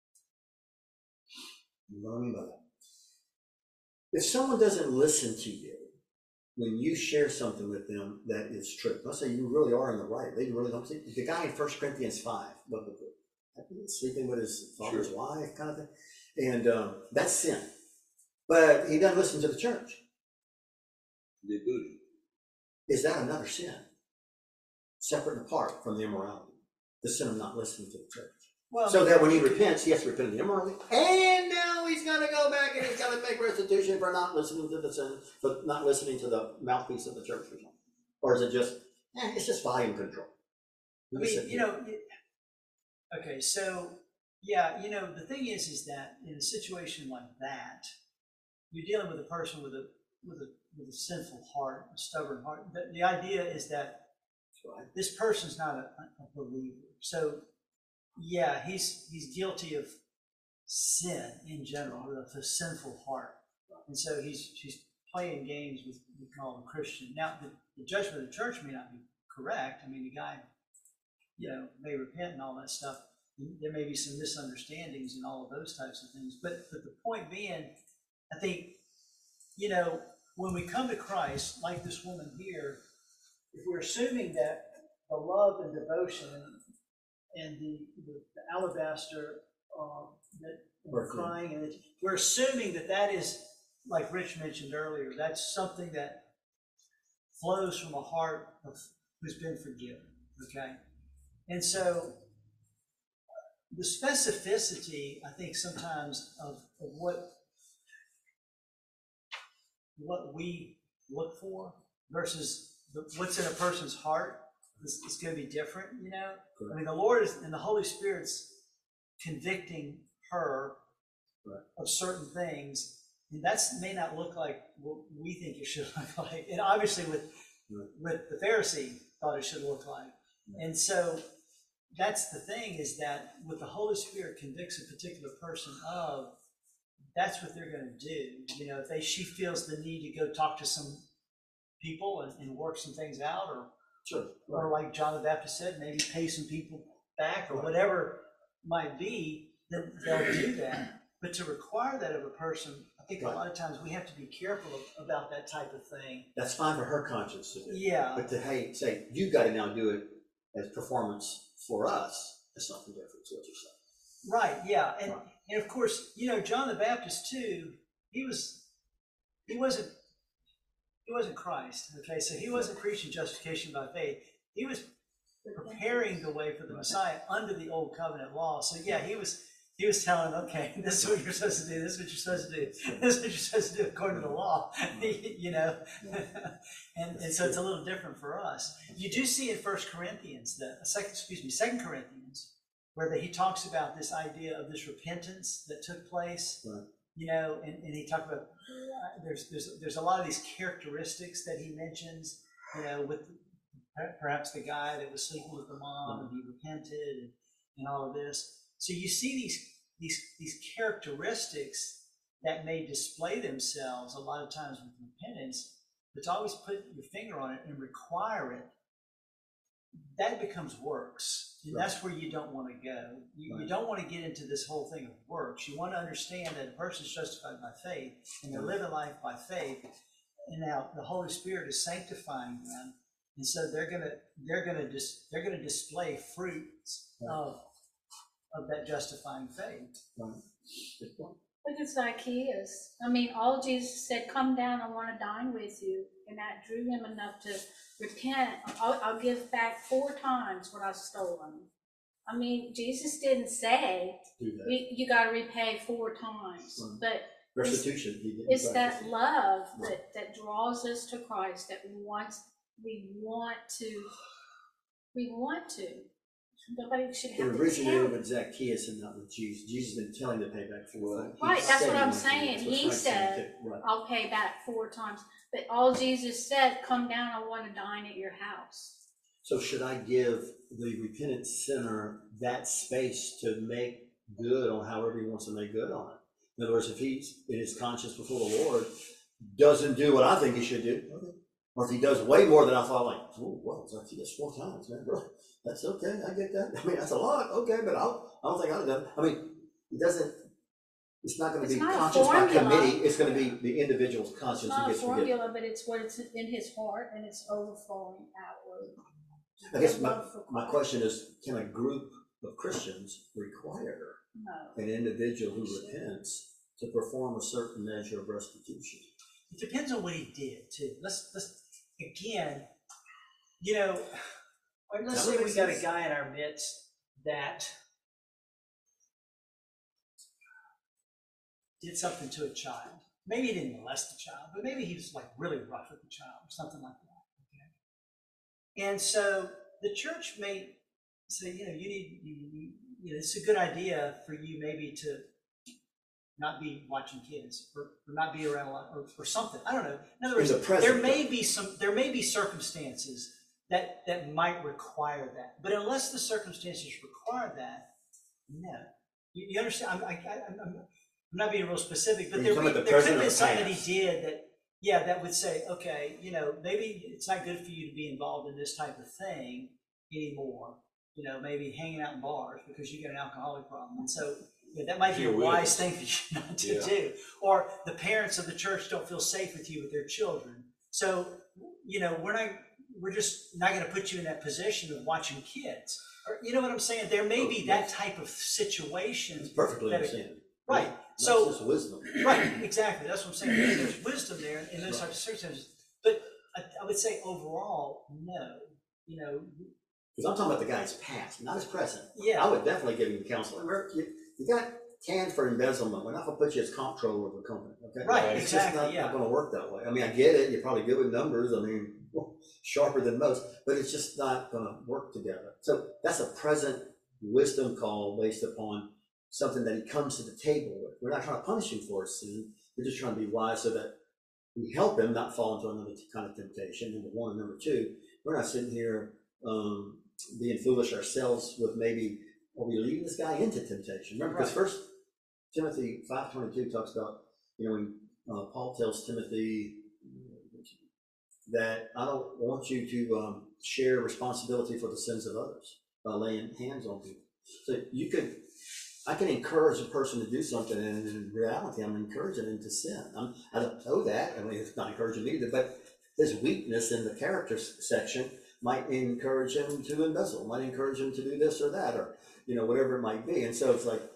A: You know what I mean by that? If someone doesn't listen to you when you share something with them that is true, let's say you really are in the right, they really don't see. The guy in First Corinthians five, sleeping with his father's sure. wife, kind of thing, and um, that's sin. But he doesn't listen to the church.
C: They do.
A: Is that another sin? Separate and apart from the immorality, the sin of not listening to the church. Well, so that when he repents, he has to repent of the immorality, and now he's going to go back and he's going to make restitution for not listening to the sin, for not listening to the mouthpiece of the church or something. Or is it just, eh, it's just volume control?
D: I mean, you know, it, okay, so, yeah, you know, the thing is, is that in a situation like that, you're dealing with a person with a with a with a sinful heart, a stubborn heart. The, the idea is that this person's not a, a believer. So, yeah, he's he's guilty of sin in general, with a sinful heart, and so he's he's playing games with we call him a Christian. Now, the, the judgment of the church may not be correct. I mean, the guy, you know, may repent and all that stuff. There may be some misunderstandings and all of those types of things. But but the point being, I think, you know, when we come to Christ, like this woman here, if we're assuming that the love and devotion and the, the, the alabaster uh, that we're crying, and we're assuming that that is, like Rich mentioned earlier, that's something that flows from a heart of who's been forgiven. Okay, and so the specificity, I think, sometimes of, of what what we look for versus the, what's in a person's heart is, is going to be different, you know? Correct. I mean, the Lord is, and the Holy Spirit's convicting her right. of certain things, and that's may not look like what we think it should look like. And obviously with, right. with the Pharisee thought it should look like. Right. And so that's the thing, is that what the Holy Spirit convicts a particular person of, that's what they're going to do. You know, if they she feels the need to go talk to some people and, and work some things out, or sure. right. or like John the Baptist said, maybe pay some people back, or right. whatever might be, then they'll do that. But to require that of a person, I think right. a lot of times we have to be careful of, about that type of thing.
A: That's fine for her conscience to do.
D: Yeah.
A: But to hey, say, you got to now do it as performance for us, that's something different, is what you're saying.
D: Right, yeah. And right. and of course, you know, John the Baptist too, he was he wasn't he wasn't Christ. Okay, so he wasn't preaching justification by faith. He was preparing the way for the Messiah under the old covenant law. So yeah, he was he was telling them, okay, this is what you're supposed to do, this is what you're supposed to do, this is what you're supposed to do according to the law. You know? and, and so it's a little different for us. You do see in First Corinthians, the second, excuse me, Second Corinthians, where the, he talks about this idea of this repentance that took place. Right. You know, and, and he talked about uh, there's there's there's a lot of these characteristics that he mentions, you know, with perhaps the guy that was sleeping with the mom, and he repented, and, and all of this. So you see these these these characteristics that may display themselves a lot of times with repentance, but to always put your finger on it and require it, that becomes works. And right. that's where you don't want to go. You, right. you don't want to get into this whole thing of works. You want to understand that a person is justified by faith, and they're living life by faith. And now the Holy Spirit is sanctifying them, and so they're gonna they're gonna dis, they're gonna display fruits right. of of that justifying faith.
F: Right. Look at Zacchaeus. I mean, all Jesus said, "Come down, I want to dine with you," and that drew him enough to repent. I'll, I'll give back four times what I've stolen. I mean, Jesus didn't say you, you got to repay four times, right. but
A: restitution.
F: It's, it's that love right. that, that draws us to Christ. That we want, we want to, we want to. Nobody should have
A: it
F: to
A: originated with Zacchaeus and not with Jesus. Jesus didn't tell him to pay back four times.
F: Right, that's what I'm saying. He said, right. I'll pay back four times. But all Jesus said, come down, I want to dine at your house.
A: So should I give the repentant sinner that space to make good on however he wants to make good on it? In other words, if he's in his conscience before the Lord, doesn't do what I think he should do, okay. or if he does way more than I thought, like, oh, well, Zacchaeus four times, man, bro. That's okay, I get that. I mean, that's a lot, okay, but I'll, I don't think I'd have done it. I mean, it doesn't, it's not going to be conscious by committee, it's going to be the individual's conscience who gets forgiven.
F: It's not a formula, but it's what it's in his heart, and it's overflowing outward.
A: I guess my, my question is, can a group of Christians require no. an individual who repents to perform a certain measure of restitution?
D: It depends on what he did, too. Let's, let's again, you know, let's say we got a guy in our midst that did something to a child. Maybe he didn't molest the child, but maybe he was like really rough with the child or something like that. Okay. And so the church may say, you know, you need, you, you, you know, it's a good idea for you maybe to not be watching kids or, or not be around a lot or, or something. I don't know. In other words, the there may be some, there may be circumstances that that might require that, but unless the circumstances require that, no. You, you understand? I'm, I, I, I'm, I'm not being real specific, but there, be, the there could have been something that he did that, yeah, that would say, okay, you know, maybe it's not good for you to be involved in this type of thing anymore. You know, maybe hanging out in bars because you got an alcoholic problem, and so you know, that might be a wise thing for you not to yeah. do. Or the parents of the church don't feel safe with you with their children, so you know, we're not. We're just not going to put you in that position of watching kids. Or, you know what I'm saying? There may be that type of situation.
A: It's perfectly understandable.
D: Right.
A: That's
D: so
A: just wisdom.
D: Right, exactly. That's what I'm saying. There's wisdom there in those right. types of circumstances. But I, I would say overall, no. You know,
A: Because I'm talking about the guy's past, not his present.
D: Yeah.
A: I would definitely give him counsel. Remember, you, you got canned for embezzlement. We're not going to put you as comptroller of a company. Okay.
D: Right,
A: It's
D: exactly,
A: just not,
D: yeah.
A: not going to work that way. I mean, I get it. You're probably good with numbers. I mean, sharper than most, but it's just not going to work together. So that's a present wisdom call based upon something that he comes to the table with. We're not trying to punish him for his sin. We're just trying to be wise so that we help him not fall into another kind of temptation. Number one. And number two, we're not sitting here um, being foolish ourselves with maybe, are we leading this guy into temptation? Remember, because
D: Right.
A: First Timothy five twenty-two talks about, you know, when uh, Paul tells Timothy that I don't want you to um, share responsibility for the sins of others by laying hands on people. So you could, I can encourage a person to do something, and in reality, I'm encouraging them to sin. I'm, I don't know that. I mean, it's not encouraging me either, but his weakness in the character section might encourage him to embezzle, might encourage him to do this or that, or, you know, whatever it might be. And so it's like,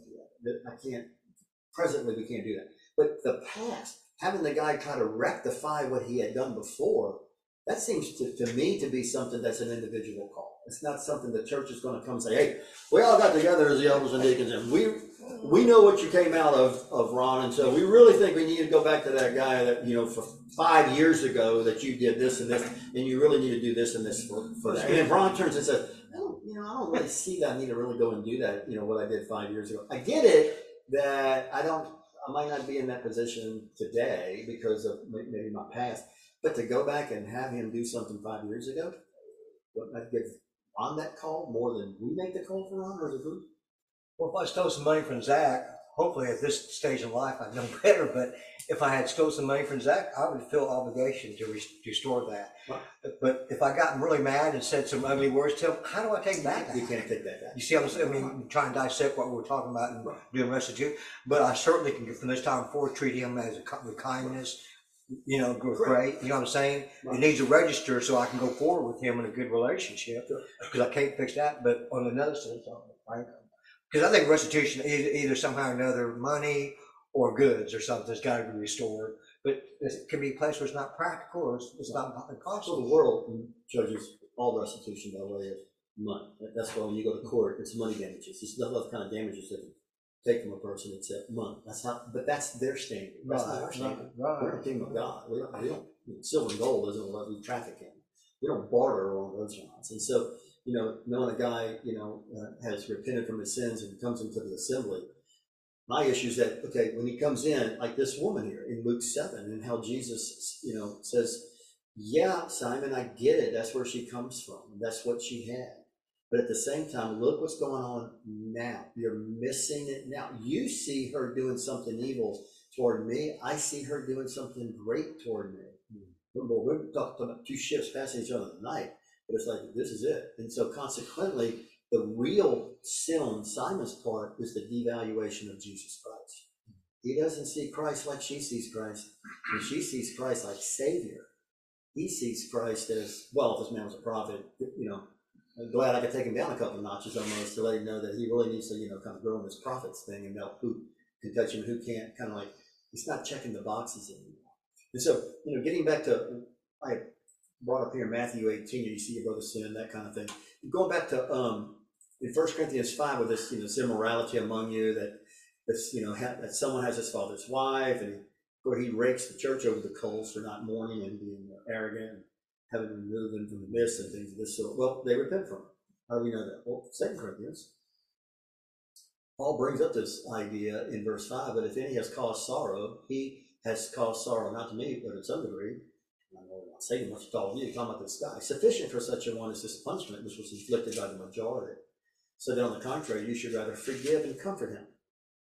A: I can't, presently we can't do that. But the past, having the guy try to rectify what he had done before, that seems to, to me to be something that's an individual call. It's not something the church is going to come and say, hey, we all got together as the elders and deacons, and we we know what you came out of, of Ron, and so we really think we need to go back to that guy that, you know, for five years ago that you did this and this, and you really need to do this and this for, for that. And then Ron turns and says, oh, you know, I don't really see that I need to really go and do that, you know, what I did five years ago. I get it that I don't, I might not be in that position today because of maybe my past, but to go back and have him do something five years ago, wouldn't that give on that call more than we make the call for Ron or the group?
B: Well, if I stole some money from Zach, hopefully at this stage in life I know better, but if I had stole some money from Zach, I would feel obligation to re- restore that.
A: Right.
B: But if I got really mad and said some ugly words to him, how do I take back that?
A: You can't take that back.
B: You see what I'm saying? I mean, try and dissect what we're talking about and
A: Right.
B: doing restitution. But I certainly can, from this time forward, treat him as a, with kindness, you know, with grace. You know what I'm saying?
A: Right.
B: It needs to register so I can go forward with him in a good relationship.
A: Sure.
B: Because I can't fix that. But on another sense, right? Because I think restitution either, either somehow or another, money or goods or something has got to be restored. But it can be a place where it's not practical or it's, it's not
A: So
B: possible.
A: the world judges all restitution by way of money. That's why when you go to court, it's money damages. There's no other kind of damages that can take from a person except money. That's how, but that's their standard. That's not our standard.
B: Right,
A: We're
B: right.
A: the kingdom of God. We don't, we don't, you know, silver and gold isn't what we traffic in. We don't barter along those lines. And so, you know, knowing a guy, you know, uh, has repented from his sins and comes into the assembly, my issue is that, okay, when he comes in, like this woman here in Luke seven, and how Jesus, you know, says, yeah, Simon, I get it. That's where she comes from. That's what she had. But at the same time, look what's going on now. You're missing it now. You see her doing something evil toward me. I see her doing something great toward me. Remember, we're talking about two ships passing each other in the night, but it's like, this is it. And so consequently, the real sin on Simon's part is the devaluation of Jesus Christ. He doesn't see Christ like she sees Christ, and she sees Christ like Savior. He sees Christ as, well, if this man was a prophet, you know, I'm glad I could take him down a couple of notches almost to let him know that he really needs to, you know, kind of grow in this prophets thing and know who can touch him, who can't, kind of like, he's not checking the boxes anymore. And so, you know, getting back to, I brought up here Matthew eighteen, you see your brother sin, that kind of thing. Going back to, um, in First Corinthians five, with this, you know, this immorality among you, that, this, you know, ha- that someone has his father's wife, and he, where he rakes the church over the coals for not mourning and being arrogant, and having removed them from the midst and things of this sort. Well, they repent from it. How do we know that? Well, Second Corinthians, Paul brings up this idea in verse five, that if any has caused sorrow, he has caused sorrow, not to me, but in some degree. I know I'm not saying much to all of you, talking about this guy. Sufficient for such a one is this punishment, which was inflicted by the majority. So that on the contrary, you should rather forgive and comfort him.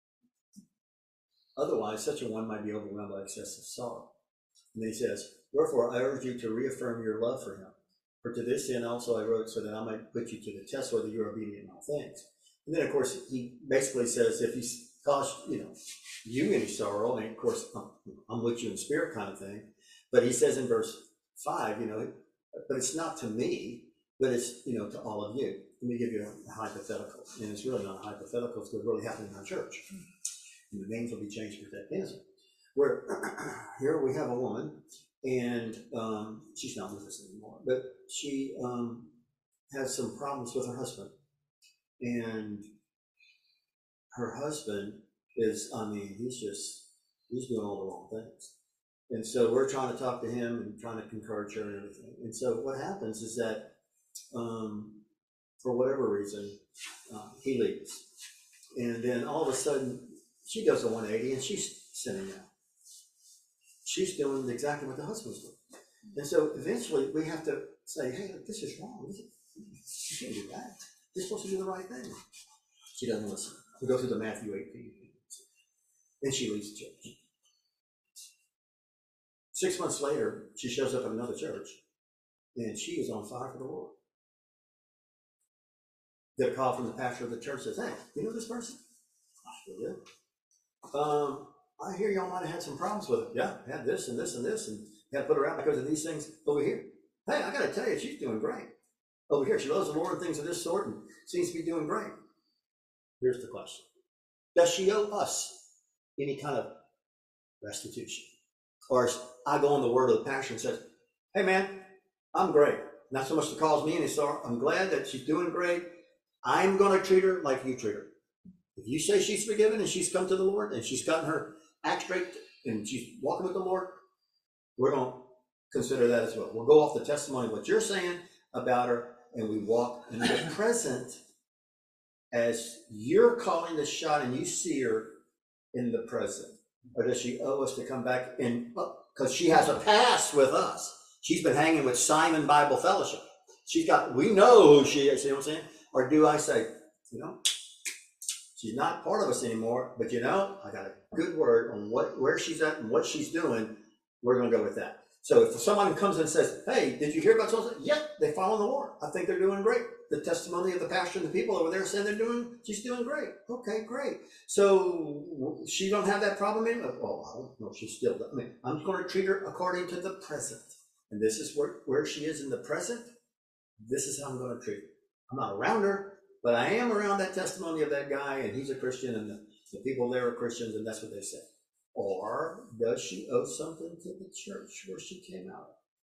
A: Otherwise, such a one might be overwhelmed by excessive sorrow. And then he says, wherefore I urge you to reaffirm your love for him. For to this end also I wrote, so that I might put you to the test whether you are obedient in all things. And then, of course, he basically says, if he's caused, you know, you any sorrow, and of course, I'm, I'm with you in spirit kind of thing. But he says in verse five, you know, but it's not to me, but it's, you know, to all of you. Let me give you a hypothetical. And it's really not a hypothetical, it's what's really happening in our church. And the names will be changed to protect innocent. Where here we have a woman, and um, she's not with us anymore, but she um, has some problems with her husband. And her husband is, I mean, he's just, he's doing all the wrong things. And so we're trying to talk to him and trying to encourage her and everything. And so what happens is that, um, for whatever reason, uh, he leaves. And then all of a sudden, she does a one eighty and she's sinning now. She's doing exactly what the husband's doing. And so eventually we have to say, hey, look, this is wrong. You can't do that. You're supposed to do the right thing. She doesn't listen. We go through the Matthew eighteen. Then she leaves the church. Six months later, she shows up at another church, and she is on fire for the Lord. Get a call from the pastor of the church, says, hey, you know this person? I sure do. Um, I hear y'all might have had some problems with it. Yeah, had this and this and this, and had to put her out because of these things over here. Hey, I got to tell you, she's doing great. Over here, she loves the Lord and things of this sort, and seems to be doing great. Here's the question. Does she owe us any kind of restitution? Or I go on the word of the pastor and says, hey man, I'm great. Not so much to cause me any sorrow. I'm glad that she's doing great. I'm going to treat her like you treat her. If you say she's forgiven and she's come to the Lord and she's gotten her act straight and she's walking with the Lord, we're going to consider that as well. We'll go off the testimony of what you're saying about her, and we walk in the present as you're calling the shot and you see her in the present. Or does she owe us to come back in? Because she has a past with us. She's been hanging with Simon Bible Fellowship. She's got, we know who she is, you know what I'm saying? Or do I say, you know, she's not part of us anymore, but you know, I got a good word on what where she's at and what she's doing. We're going to go with that. So if someone comes and says, hey, did you hear about something? Yep, they follow the Lord. I think they're doing great. The testimony of the pastor and the people over there saying they're doing, she's doing great. Okay, great. So she don't have that problem anymore? Oh, I don't know. She still does. I mean, I'm going to treat her according to the present. And this is where, where she is in the present. This is how I'm going to treat her. I'm not around her, but I am around that testimony of that guy, and he's a Christian, and the, the people there are Christians, and that's what they say. Or does she owe something to the church where she came out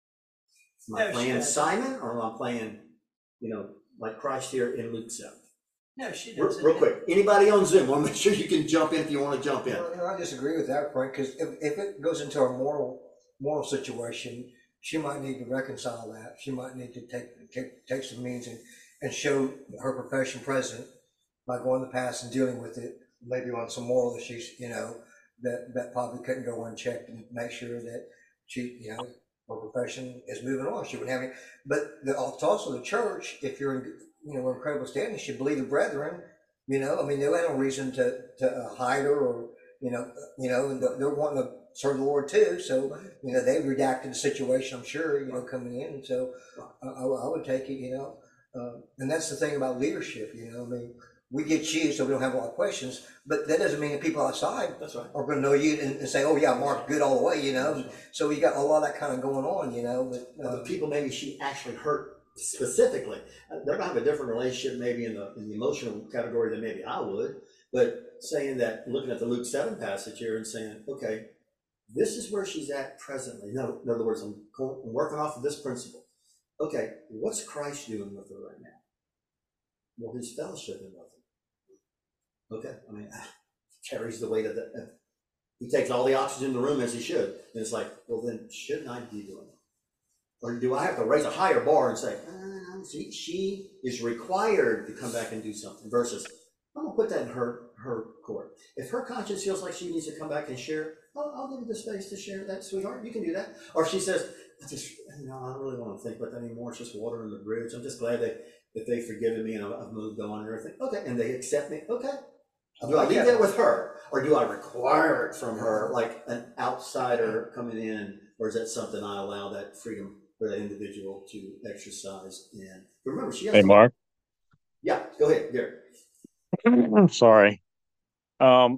A: of? Am I
D: No,
A: playing Simon, or am I playing, you know, like Christ here in Luke seven?
D: No, she
A: Real,
D: doesn't.
A: real quick, anybody on Zoom, want to make sure you can jump in if you want to jump in.
B: You know, I disagree with that, Frank, because if, if it goes into a moral moral situation, she might need to reconcile that. She might need to take take, take some means and, and show her profession present by going to the past and dealing with it, maybe on some moral issues, you know, that, that probably couldn't go unchecked, and make sure that she, you know, her profession is moving on. She wouldn't have any, but the, it's also the church, if you're in, you know, incredible standing, should believe the brethren, you know, I mean, they had no reason to, to uh, hide her, or, you know, you know, and they're wanting to serve the Lord too. So, you know, they redacted the situation, I'm sure, you know, coming in. And so uh, I, I would take it, you know, uh, and that's the thing about leadership, you know, I mean, we get you, so we don't have a lot of questions, but that doesn't mean that people outside
A: That's right.
B: are going to know you and, and say, oh yeah, Mark's good all the way, you know.
A: That's right.
B: So you got a lot of that kind of going on, you know. But, uh,
A: the people maybe she actually hurt specifically, they're gonna have a different relationship maybe in the in the emotional category than maybe I would. But saying that, looking at the Luke seven passage here and saying, okay, this is where she's at presently. No, in other words, I'm, going, I'm working off of this principle. Okay, what's Christ doing with her right now? Well, he's fellowshipping with her. Okay, I mean, carries the weight of the. Uh, he takes all the oxygen in the room as he should, and it's like, well, then shouldn't I be doing it? Or do I have to raise a higher bar and say, uh, she, she is required to come back and do something? Versus, I'm gonna put that in her her court. If her conscience feels like she needs to come back and share, I'll, I'll give you the space to share that, sweetheart. You can do that. Or if she says, I just, you know, I don't really want to think about that anymore. It's just water in the bridge. I'm just glad that that they've forgiven me and I've, I've moved on and everything. Okay, and they accept me. Okay. Do I leave that with her, or do I require it from her, like an outsider coming in, or is that something I allow that freedom for that individual to exercise in? But remember, she has.
J: Hey,
A: to,
J: Mark.
A: Yeah, go ahead, Gary.
J: I'm sorry. Um,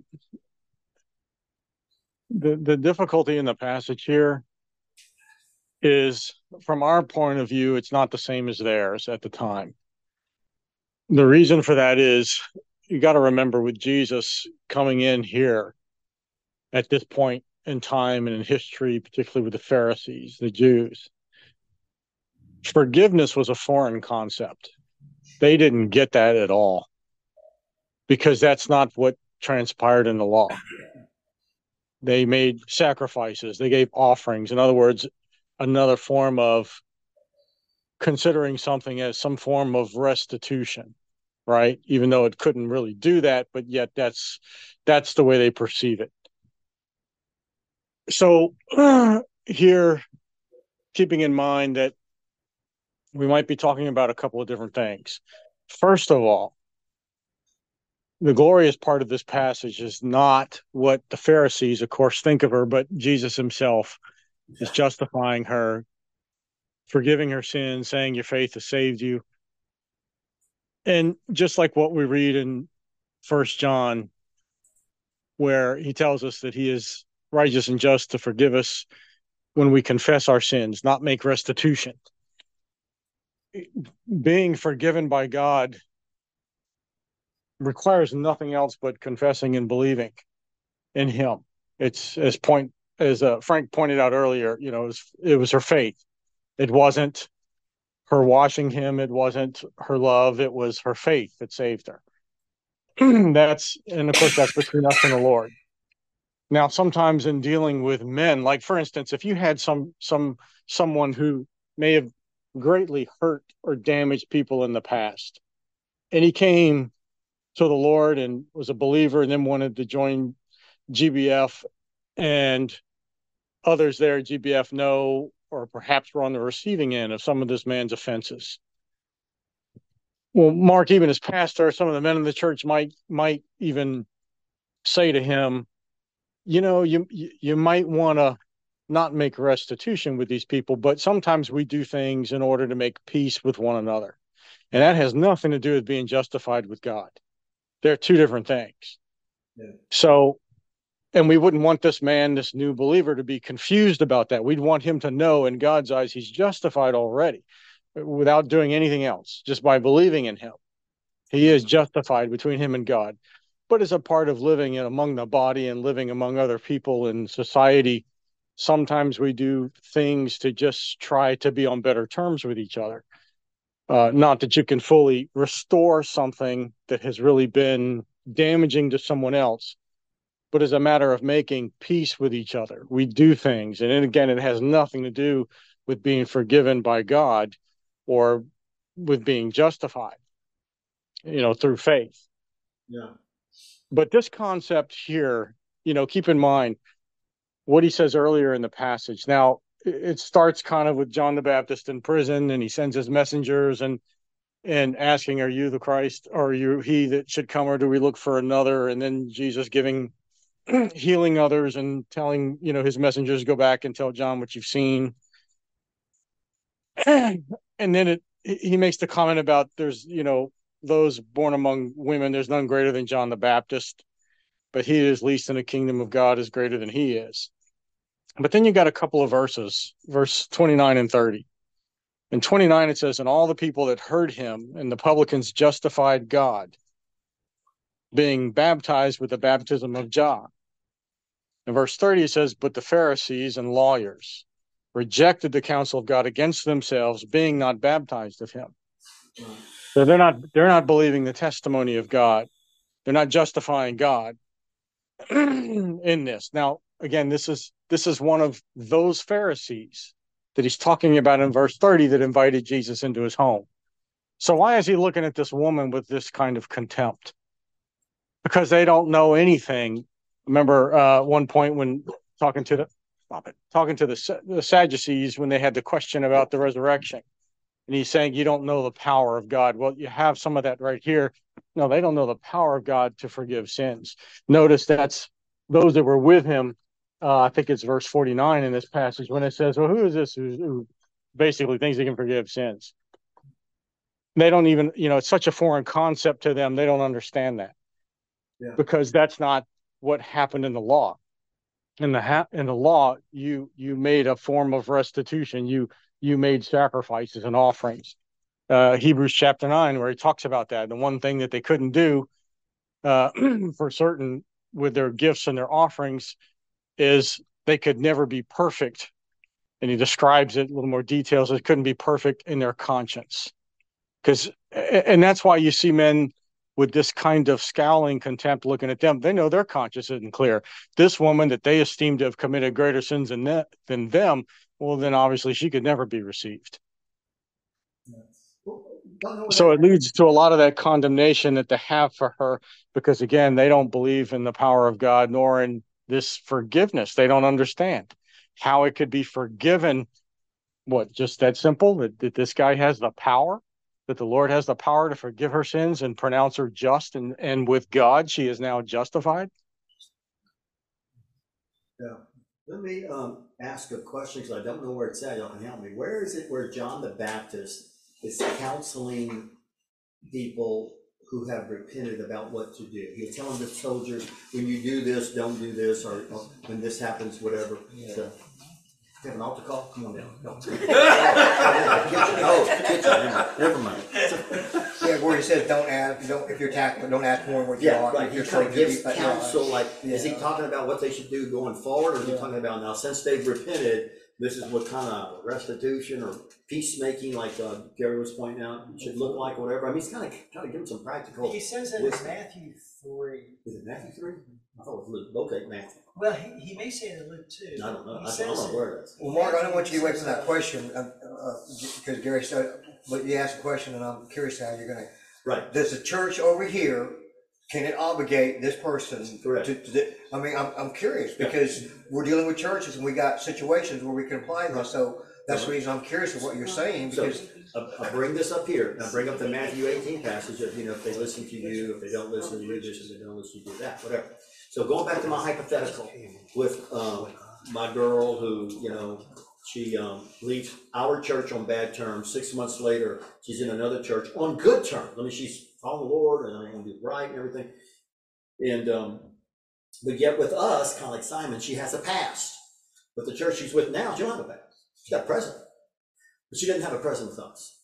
J: the the difficulty in the passage here is, from our point of view, it's not the same as theirs at the time. The reason for that is, you got to remember, with Jesus coming in here at this point in time and in history, particularly with the Pharisees, the Jews, Forgiveness was a foreign concept. They didn't get that at all because that's not what transpired in the law. They made sacrifices. They gave offerings. In other words, another form of considering something as some form of restitution, right? Even though it couldn't really do that, but yet that's that's the way they perceive it. So uh, here, keeping in mind that we might be talking about a couple of different things. First of all, the glorious part of this passage is not what the Pharisees, of course, think of her, but Jesus himself is justifying her, forgiving her sins, saying your faith has saved you. And just like what we read in First John, where he tells us that he is righteous and just to forgive us when we confess our sins, not make restitution. Being forgiven by God requires nothing else but confessing and believing in him. It's as point as uh, Frank pointed out earlier, you know, it was, it was her faith. It wasn't her washing him. It wasn't her love. It was her faith that saved her. That's, and of course, that's between us and the Lord. Now, sometimes in dealing with men, like for instance, if you had some some someone who may have greatly hurt or damaged people in the past, and he came to the Lord and was a believer and then wanted to join G B F, and others there at G B F know or perhaps were on the receiving end of some of this man's offenses. Well, Mark, even as pastor, some of the men in the church might might even say to him, you know, you you might want to not make restitution with these people, but sometimes we do things in order to make peace with one another. And that has nothing to do with being justified with God. They're two different things. Yeah. So, and we wouldn't want this man, this new believer, to be confused about that. We'd want him to know in God's eyes he's justified already without doing anything else, just by believing in him. He is justified between him and God. But as a part of living in among the body and living among other people in society, sometimes we do things to just try to be on better terms with each other. Uh, not that you can fully restore something that has really been damaging to someone else, but as a matter of making peace with each other. We do things. And then again, it has nothing to do with being forgiven by God or with being justified, you know, through faith.
A: Yeah.
J: But this concept here, you know, keep in mind what he says earlier in the passage. Now, it starts kind of with John the Baptist in prison, and he sends his messengers and and asking, are you the Christ? Or are you he that should come, or do we look for another? And then Jesus giving, healing others and telling, you know, his messengers, go back and tell John what you've seen. And then it he makes the comment about there's, you know, those born among women, there's none greater than John the Baptist, but he that is least in the kingdom of God is greater than he is. But then you got a couple of verses, verse twenty-nine and thirty. In twenty-nine, it says, and all the people that heard him and the publicans justified God, being baptized with the baptism of John. In verse thirty, it says, but the Pharisees and lawyers rejected the counsel of God against themselves, being not baptized of him. So they're not they're not believing the testimony of God. They're not justifying God in this. Now, again, this is this is one of those Pharisees that he's talking about in verse thirty that invited Jesus into his home. So why is he looking at this woman with this kind of contempt? Because they don't know anything. Remember uh, one point when talking to the stop it, talking to the, the Sadducees when they had the question about the resurrection. And he's saying, you don't know the power of God. Well, you have some of that right here. No, they don't know the power of God to forgive sins. Notice that's those that were with him. Uh, I think it's verse forty-nine in this passage when it says, well, who is this who, who basically thinks he can forgive sins? They don't even, you know, it's such a foreign concept to them. They don't understand that. Yeah. Because that's not what happened in the law. In the ha- in the law, you you made a form of restitution. You you made sacrifices and offerings. Uh, Hebrews chapter nine, where he talks about that. The one thing that they couldn't do uh, for certain with their gifts and their offerings is they could never be perfect and he describes it a little more details. It couldn't be perfect in their conscience. Because, and that's why you see men with this kind of scowling contempt looking at them. They know their conscience isn't clear. This woman that they esteem to have committed greater sins than, that, than them, well, then obviously she could never be received. So it leads to a lot of that condemnation that they have for her, because again, they don't believe in the power of God, nor in this forgiveness. They don't understand how it could be forgiven. What, just that simple, that, that this guy has the power, that the Lord has the power to forgive her sins and pronounce her just, and, and with God, she is now justified?
A: Yeah. Let me um, ask a question, because I don't know where it's at. Y'all can help me. Where is it where John the Baptist is counseling people who have repented about what to do? He's telling the soldiers, when you do this, don't do this, or, or when this happens, whatever. Yeah. So, you have an altar call? Come on down. Come. Oh, kitchen. Never mind.
B: Yeah, where he says, don't ask, don't, if you're attacked, don't ask more what you
A: Yeah,
B: want.
A: right. He kind of gives counsel, like, yeah. Is he talking about what they should do going forward, or is yeah. he talking about now, since they've repented, this is what kind of restitution or peacemaking, like uh, Gary was pointing out, should look like, whatever. I mean, he's kind of trying to give them some practical.
D: He says that in Matthew three.
A: Is it Matthew three? I thought it was Luke. Okay, Matthew.
D: Well, he, he may say it in Luke too.
A: I don't know.
D: He
A: I
D: says
A: don't know where it is.
B: Well, Mark, I don't want you to wait for that question, uh, uh, because Gary said, but you asked a question, and I'm curious how you're going to.
A: Right.
B: Does the church over here, can it obligate this person?
A: Correct.
B: To, to, I mean, I'm, I'm curious, because yeah. we're dealing with churches and we got situations where we can apply this. So that's the reason I'm curious of what you're saying, because.
A: So, I bring this up here. I bring up the Matthew eighteen passage of, you know, if they listen to you, if they don't listen to you, this, if they don't listen to you, that, whatever. So going back to my hypothetical with um, my girl who, you know, she um, leaves our church on bad terms. Six months later, she's in another church on good terms. I mean, she's following the Lord and I'm going to do right and everything. And, um, but yet with us, kind of like Simon, she has a past. But the church she's with now, she don't have a past. She's got a present. But she didn't have a present with us.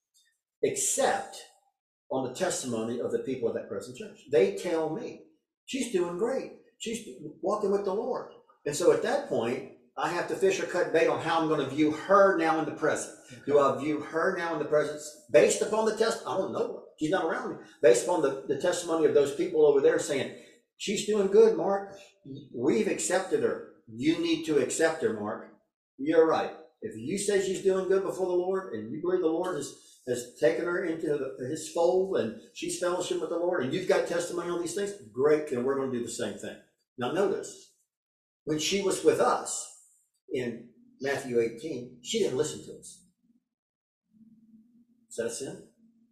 A: Except on the testimony of the people of that present church. They tell me, she's doing great. She's walking with the Lord. And so at that point, I have to fish or cut bait on how I'm going to view her now in the present. Okay. Do I view her now in the present based upon the test? I don't know. She's not around me. Based upon the, the testimony of those people over there saying, she's doing good, Mark. We've accepted her. You need to accept her, Mark. You're right. If you say she's doing good before the Lord, and you believe the Lord has, has taken her into the, his fold, and she's fellowship with the Lord, and you've got testimony on these things, great, then we're going to do the same thing. Now notice, when she was with us in Matthew eighteen, she didn't listen to us. Is that a sin?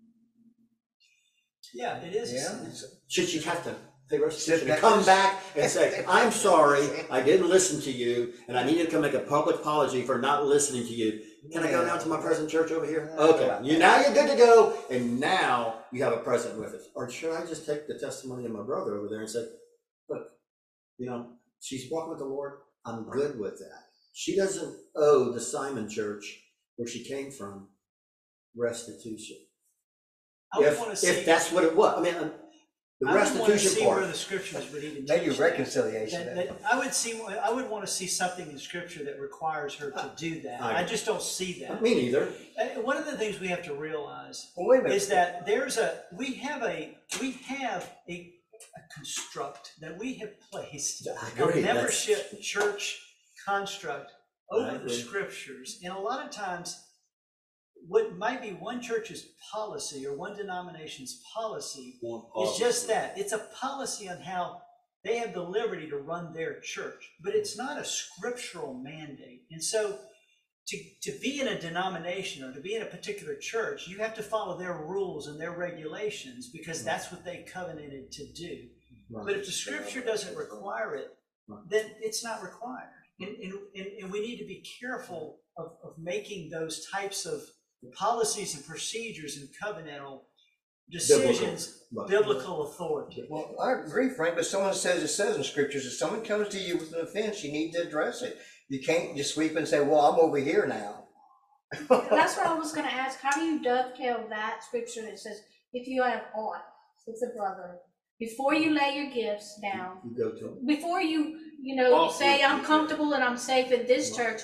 D: Yeah, it is.
B: Yeah.
D: A sin.
A: Should she have to pay restitution and come back and say, I'm sorry, I didn't listen to you, and I need to come make a public apology for not listening to you. Can I go down to my present church over here? Okay, you now you're good to go, and now you have a present with us. Or should I just take the testimony of my brother over there and say, look, you know, she's walking with the Lord. I'm good with that. She doesn't owe the Simon Church, where she came from, restitution.
D: I
A: if,
D: want to
A: if
D: see,
A: that's what it was. I mean, the
D: I would want to
A: restitution
D: see
A: part.
D: where the scriptures would even
B: Maybe
D: teach that.
B: reconciliation.
D: That, that I would see. I would want to see something in scripture that requires her to do that.
A: I,
D: I just don't see that.
A: Me neither.
D: And one of the things we have to realize
B: well, wait a minute.
D: is that there's a we have a we have a, a construct that we have placed
A: I agree.
D: a membership That's... church construct over the
A: agree.
D: scriptures, and a lot of times what might be one church's policy or one denomination's policy is just that. It's a policy on how they have the liberty to run their church, but it's not a scriptural mandate. And so to, to be in a denomination or to be in a particular church, you have to follow their rules and their regulations because that's what they covenanted to do. Right. But if the scripture doesn't require it, then it's not required. And, and, and we need to be careful of, of making those types of policies and procedures and covenantal decisions biblical, biblical authority.
B: Well, I agree, Frank, but someone says it says in scriptures, if someone comes to you with an offense, you need to address it. You can't just sweep and say, well, I'm over here now.
F: That's what I was going to ask. How do you dovetail that scripture that says, if you have aught with a brother, before you lay your gifts down,
A: you go to them.
F: Before you, you know,
C: Well,
F: say, I'm
C: yeah.
F: comfortable and I'm safe in this church,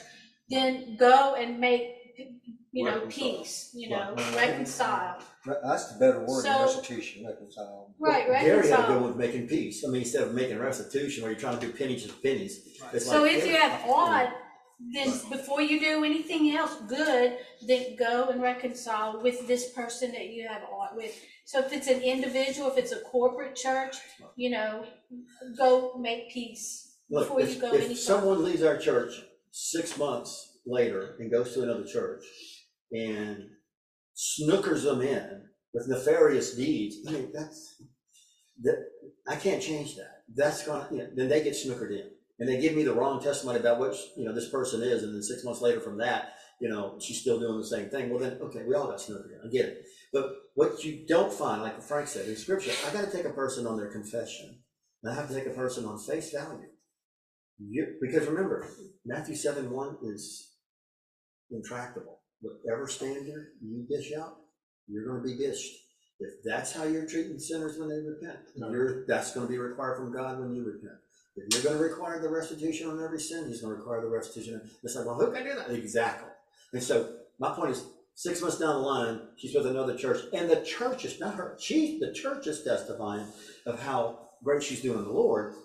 F: then go and make, you know,
A: Reconcile.
F: peace, you know,
B: Right.
F: reconcile.
B: Re- That's the better word than
F: So-
B: restitution, reconcile.
F: Right,
A: Gary had to go
F: reconcile.
A: with making peace. I mean, instead of making restitution where you're trying to do pennies to pennies. It's
F: So
A: like,
F: if you
A: yeah,
F: have odd, then before you do anything else good, then go and reconcile with this person that you have odd with. So if it's an individual, if it's a corporate church, you know, go make peace
A: Look,
F: before you
A: if,
F: go any
A: if
F: further.
A: someone leaves our church six months later and goes to another church and snookers them in with nefarious deeds, I mean, that's, that, I can't change that. That's gonna, you know, then they get snookered in. And they give me the wrong testimony about which, you know, this person is, and then six months later from that, you know, she's still doing the same thing. Well then, okay, we all got snookered in, I get it. But what you don't find, like Frank said, in scripture, I gotta take a person on their confession. And I have to take a person on face value. You, because remember, Matthew seven one is intractable. Whatever standard you dish out, you're gonna be dished. If that's how you're treating sinners when they repent, you're, that's gonna be required from God when you repent. If you're gonna require the restitution on every sin, he's gonna require the restitution. It's like, well, who can do that? Exactly. And so my point is, six months down the line, she's with another church, and the church is not her. She, the church is testifying of how great she's doing in the Lord.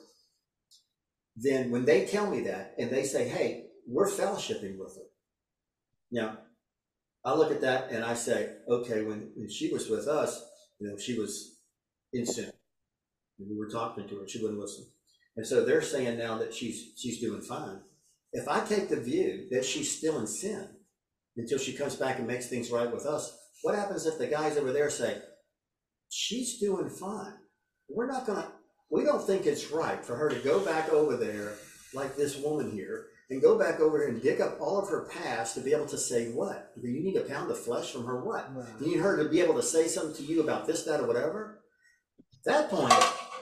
A: Then when they tell me that, and they say, hey, we're fellowshipping with her. Now, I look at that and I say, okay, when, when she was with us, you know, she was in sin. And we were talking to her, she wouldn't listen. And so they're saying now that she's she's doing fine. If I take the view that she's still in sin until she comes back and makes things right with us, what happens if the guys over there say, she's doing fine? We're not gonna, we don't think it's right for her to go back over there like this woman here and go back over here and dig up all of her past to be able to say what? Do you need a pound of flesh from her? What?
B: Right.
A: Do you need her to be able to say something to you about this, that, or whatever? At that point,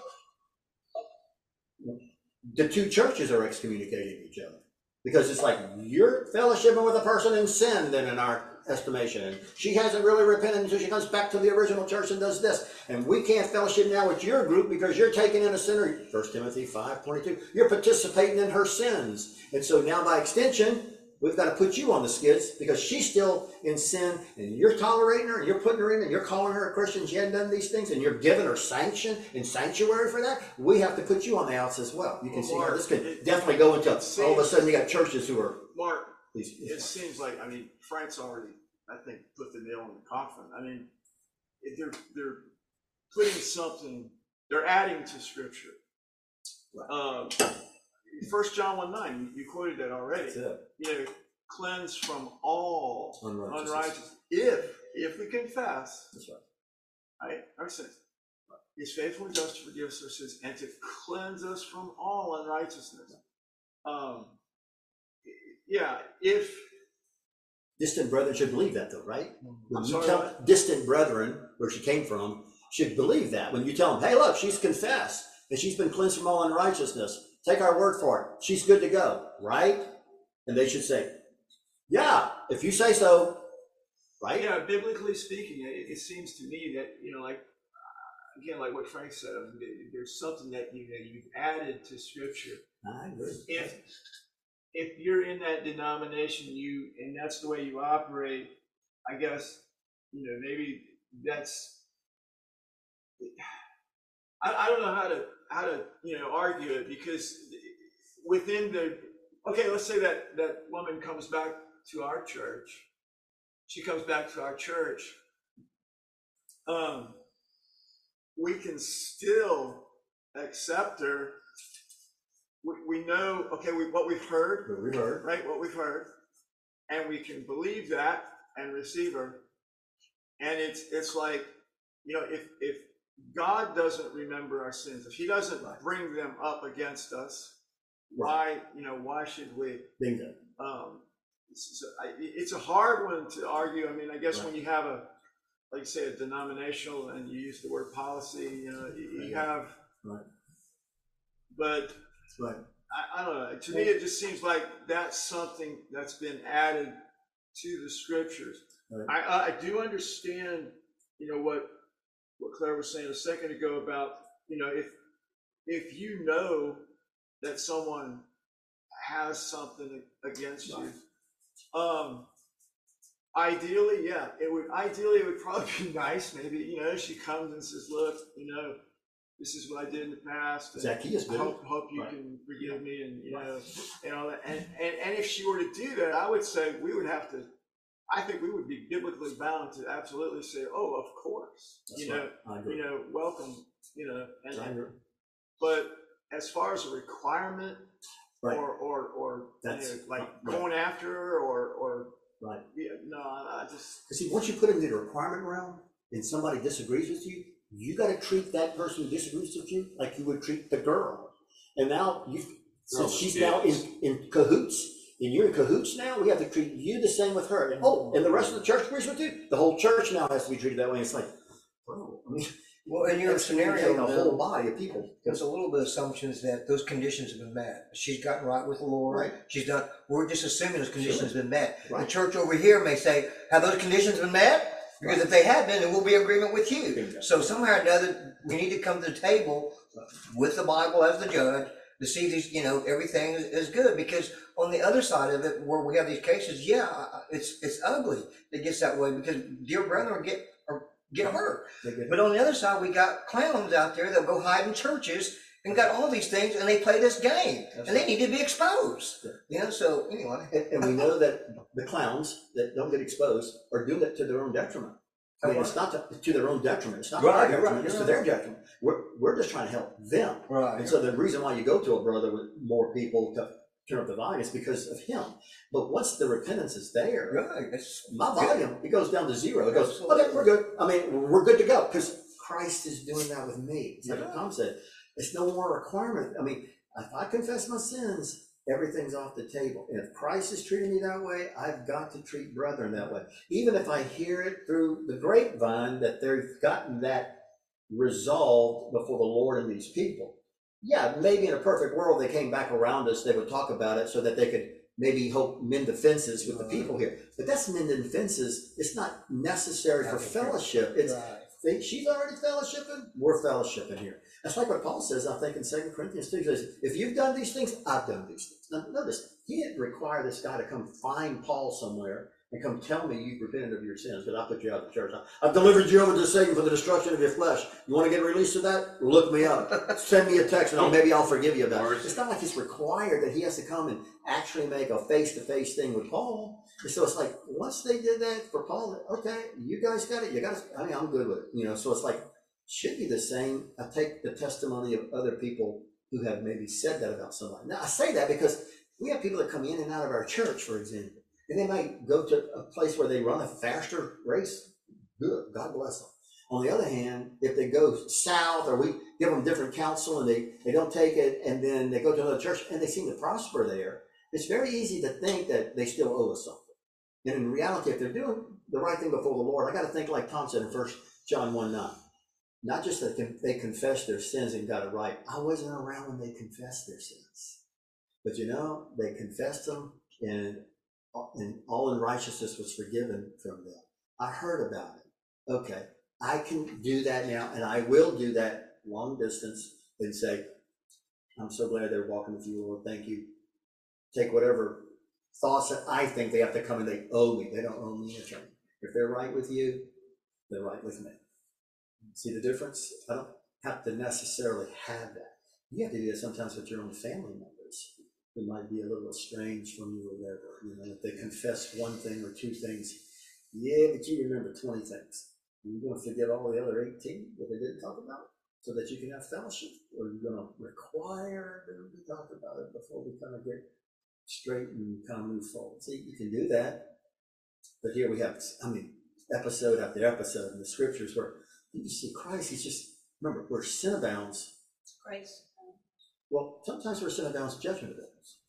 A: the two churches are excommunicating each other. Because it's like, you're fellowshipping with a person in sin then in our estimation. And she hasn't really repented until she comes back to the original church and does this. And we can't fellowship now with your group because you're taking in a sinner. First Timothy five twenty-two. You're participating in her sins. And so now by extension, we've got to put you on the skids because she's still in sin and you're tolerating her and you're putting her in and you're calling her a Christian. She hadn't done these things and you're giving her sanction and sanctuary for that. We have to put you on the outs as well. You can
G: Well,
A: see
G: Mark,
A: how this could
G: it-
A: definitely go into,
G: it
A: all of a
G: seems-
A: sudden you got churches who are,
G: Mark,
A: please,
G: it seems like, I mean, Frank's already, I think, put the nail in the coffin. I mean, if they're, they're putting something, they're adding to scripture. Um, First John one nine, you quoted that already.
A: that's it.
G: You know, cleanse from all
A: Unrighteousness.
G: unrighteousness. If, if we confess,
A: That's right.
G: right, our sins, He's faithful and just to forgive us our sins and to cleanse us from all unrighteousness. Um, yeah, if
A: Distant brethren should believe that though, right? When
G: I'm
A: you
G: sorry,
A: tell
G: what?
A: distant brethren, where she came from, should believe that. When you tell them, hey, look, she's confessed and she's been cleansed from all unrighteousness. Take our word for it. She's good to go, right? And they should say, yeah, if you say so, right?
G: yeah, biblically speaking, it, it seems to me that, you know, like, again, like what Frank said, I mean, there- there's something that you, that you've added to scripture.
A: I agree.
G: If, if you're in that denomination, you, and that's the way you operate, I guess, you know, maybe that's, I, I don't know how to, how to, you know, argue it, because within the, okay, let's say that, that woman comes back to our church. She comes back to our church. Um, we can still accept her. We, we know, okay, we, what we've heard,
A: But we heard.
G: right? What we've heard, and we can believe that and receive her. And it's it's like, you know, if if God doesn't remember our sins, if He doesn't bring them up against us, why, you know, why should we?
A: Bingo.
G: Um, it's, it's a hard one to argue. I mean, I guess
A: Right.
G: when you have a, like you say, a denominational, and you use the word policy, you know, you, you have,
A: Right.
G: but
A: Right.
G: I, I don't know. To me, it just seems like that's something that's been added to the scriptures.
A: Right.
G: I, I do understand, you know, what what Claire was saying a second ago about, you know, if if you know that someone has something against you,
A: Right.
G: Um, ideally, yeah, it would, ideally, it would probably be nice, maybe, you know, she comes and says, look, you know, this is what I did in the past. and
A: Zacchaeus
G: I
A: did.
G: hope, hope you
A: Right.
G: can forgive me and, you know, and all that. And, and, and if she were to do that, I would say we would have to, I think we would be biblically bound to absolutely say, oh, of course,
A: That's
G: you know,
A: right. I agree.
G: you know, welcome, you know, and,
A: I agree.
G: but as far as a requirement
A: Right.
G: or, or, or, you
A: That's-
G: know, like
A: right.
G: going after her or, or,
A: Right.
G: yeah, no, I I just,
K: Because see, once you put it into the requirement realm and somebody disagrees with you, you got to treat that person who disagrees with you like you would treat the girl. And now you, since
C: Girl,
K: she's
C: yes.
K: now in, in cahoots, and you're in cahoots now, we have to treat you the same with her. And oh, and the rest of the church agrees with you. The whole church now has to be treated that way. It's like, bro, I mean,
B: Well, in your
K: that's
B: scenario,
K: communicating a
B: though,
K: whole body of people.
B: there's a little bit of assumptions that those conditions have been met. She's gotten right with the Lord.
K: Right.
B: She's done, we're just assuming those conditions have been met. The
K: Right.
B: church over here may say, have those conditions been met? Because if they have been, then we'll be in agreement with you.
K: Bingo.
B: So somehow or another, we need to come to the table with the Bible as the judge to see these, you know, everything is, is good. Because on the other side of it, where we have these cases, yeah, it's it's ugly. It gets that way because dear brethren get or get hurt.
K: They get-
B: But on the other side, we got clowns out there that go hide in churches and got all these things, and they play this game, and they need to be exposed. You know, so anyway,
K: And, and we know that the clowns that don't get exposed are doing it to their own detriment. I mean, it's not to, to their own detriment. It's not to
B: Right,
K: our
B: you're
K: detriment.
B: right,
K: It's
B: you're
K: to
B: right.
K: their detriment. We're, we're just trying to help them.
B: right?
K: And so the reason why you go to a brother with more people to turn up the volume is because of him. But once the repentance is there,
B: Right. That's
K: my volume, it goes down to zero. It goes,
B: Absolutely.
K: okay, we're good. I mean, we're good to go because Christ is doing that with me. It's like
B: Yeah.
K: Tom said, it's no more requirement. I mean, if I confess my sins, everything's off the table. And if Christ is treating me that way, I've got to treat brethren that way. Even if I hear it through the grapevine that they've gotten that resolved before the Lord and these people. Yeah, maybe in a perfect world, they came back around us, they would talk about it so that they could maybe hope mend the fences with the people here. But that's mending fences. It's not necessary for fellowship. It's
B: right.
K: think she's already fellowshipping, we're fellowshipping here. That's like what Paul says, I think, in Second Corinthians two. He says, if you've done these things, I've done these things. Now, notice, he didn't require this guy to come find Paul somewhere and come tell me you've repented of your sins because I put you out of the church. I've delivered you over to Satan for the destruction of your flesh. You want to get released of that? Look me up. Send me a text and I'll, maybe I'll forgive you about it. It's not like it's required that he has to come and actually make a face-to-face thing with Paul. And so it's like, once they did that for Paul, okay, you guys got it. You got it. I mean, I'm good with it. You know, so it's like, should be the same. I take the testimony of other people who have maybe said that about somebody. Now, I say that because we have people that come in and out of our church, for example, and they might go to a place where they run a faster race. Good. God bless them. On the other hand, if they go south or we give them different counsel and they, they don't take it and then they go to another church and they seem to prosper there, it's very easy to think that they still owe us something. And in reality, if they're doing the right thing before the Lord, I got to think like Tom said in First John one nine. Not just that they confessed their sins and got it right. I wasn't around when they confessed their sins. But you know, they confessed them and, and all unrighteousness was forgiven from them. I heard about it. Okay, I can do that now, and I will do that long distance and say, I'm so glad they're walking with you, Lord. Thank you. Take whatever thoughts that I think they have to come and they owe me. They don't owe me anything. If they're right with you, they're right with me. See the difference? I don't have to necessarily have that. You have to do that sometimes with your own family members who might be a little estranged from you or whatever. You know, if they confess one thing or two things, yeah, but you remember twenty things. Are you going to forget all the other eighteen that they didn't talk about so that you can have fellowship? Or are you going to require them to talk about it before we kind of get straight and kind of move forward? See, you can do that. But here we have, I mean, episode after episode in the scriptures where you just see Christ. He's just, remember, where sin abounds.
F: Grace.
K: Well, sometimes where sin abounds, judgment abounds.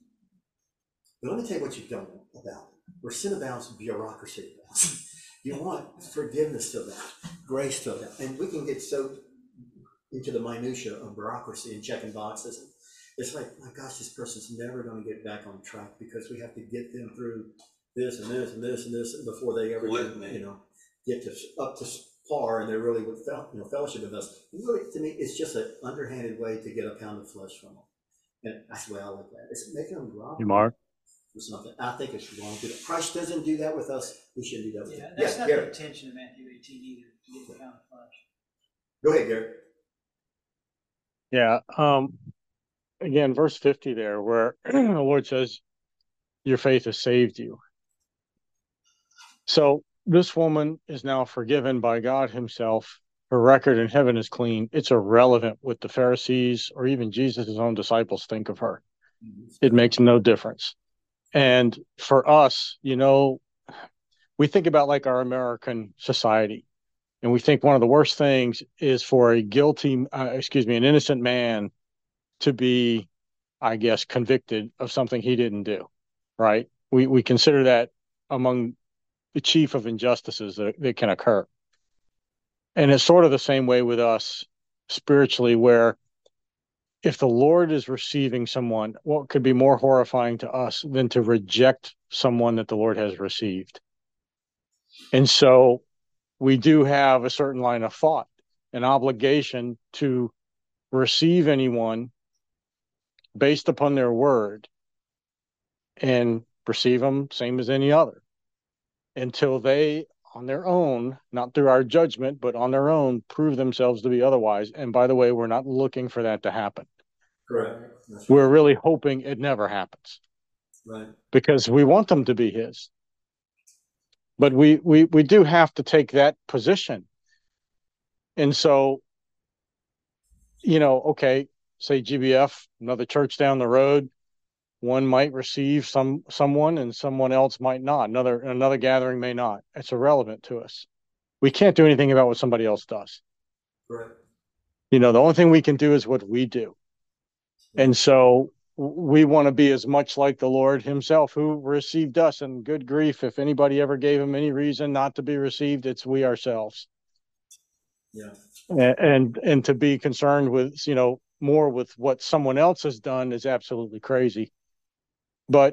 K: But let me tell you what you don't want about it. Where sin abounds, bureaucracy abounds. You want forgiveness to abound, grace to abound. And we can get so into the minutia of bureaucracy and checking boxes. And it's like, my gosh, this person's never going to get back on track because we have to get them through this and this and this and this before they ever
C: With
K: get,
C: me.
K: you know, get to up to par and they're really with fel- you know, fellowship with us. Really, to me, it's just an underhanded way to get a pound of flesh from them. And that's the way I look at it. It's making them rob.
J: Hey, Mark.
K: for something. I think it's wrong. If Christ doesn't do that with us, we shouldn't do that with
D: Yeah,
K: him.
D: that's
K: Yeah,
D: not the
K: Gary.
D: intention of Matthew eighteen either, to get the pound of flesh.
K: Go ahead, Gary.
J: Yeah. Um, again, verse fifty there, where the Lord says, your faith has saved you. So this woman is now forgiven by God himself. Her record in heaven is clean. It's irrelevant what the Pharisees or even Jesus' own disciples think of her. It makes no difference. And for us, you know, we think about like our American society, and we think one of the worst things is for a guilty, uh, excuse me, an innocent man to be, I guess, convicted of something he didn't do, right? We we consider that among the chief of injustices that, that can occur. And it's sort of the same way with us spiritually, where if the Lord is receiving someone, what could be more horrifying to us than to reject someone that the Lord has received? And so we do have a certain line of thought, an obligation to receive anyone based upon their word and receive them same as any other until they on their own, not through our judgment, but on their own, prove themselves to be otherwise. And by the way, we're not looking for that to happen.
K: Correct. That's right.
J: We're really hoping it never happens.
K: Right.
J: Because we want them to be his. But we, we, we do have to take that position. And so, you know, okay, say G B F, another church down the road, one might receive some someone and someone else might not. Another another gathering may not. It's irrelevant to us. We can't do anything about what somebody else does.
K: Right.
J: You know, the only thing we can do is what we do. And so we want to be as much like the Lord himself who received us. And good grief, if anybody ever gave him any reason not to be received, it's we ourselves.
K: Yeah.
J: And, and, and to be concerned with, you know, more with what someone else has done is absolutely crazy. But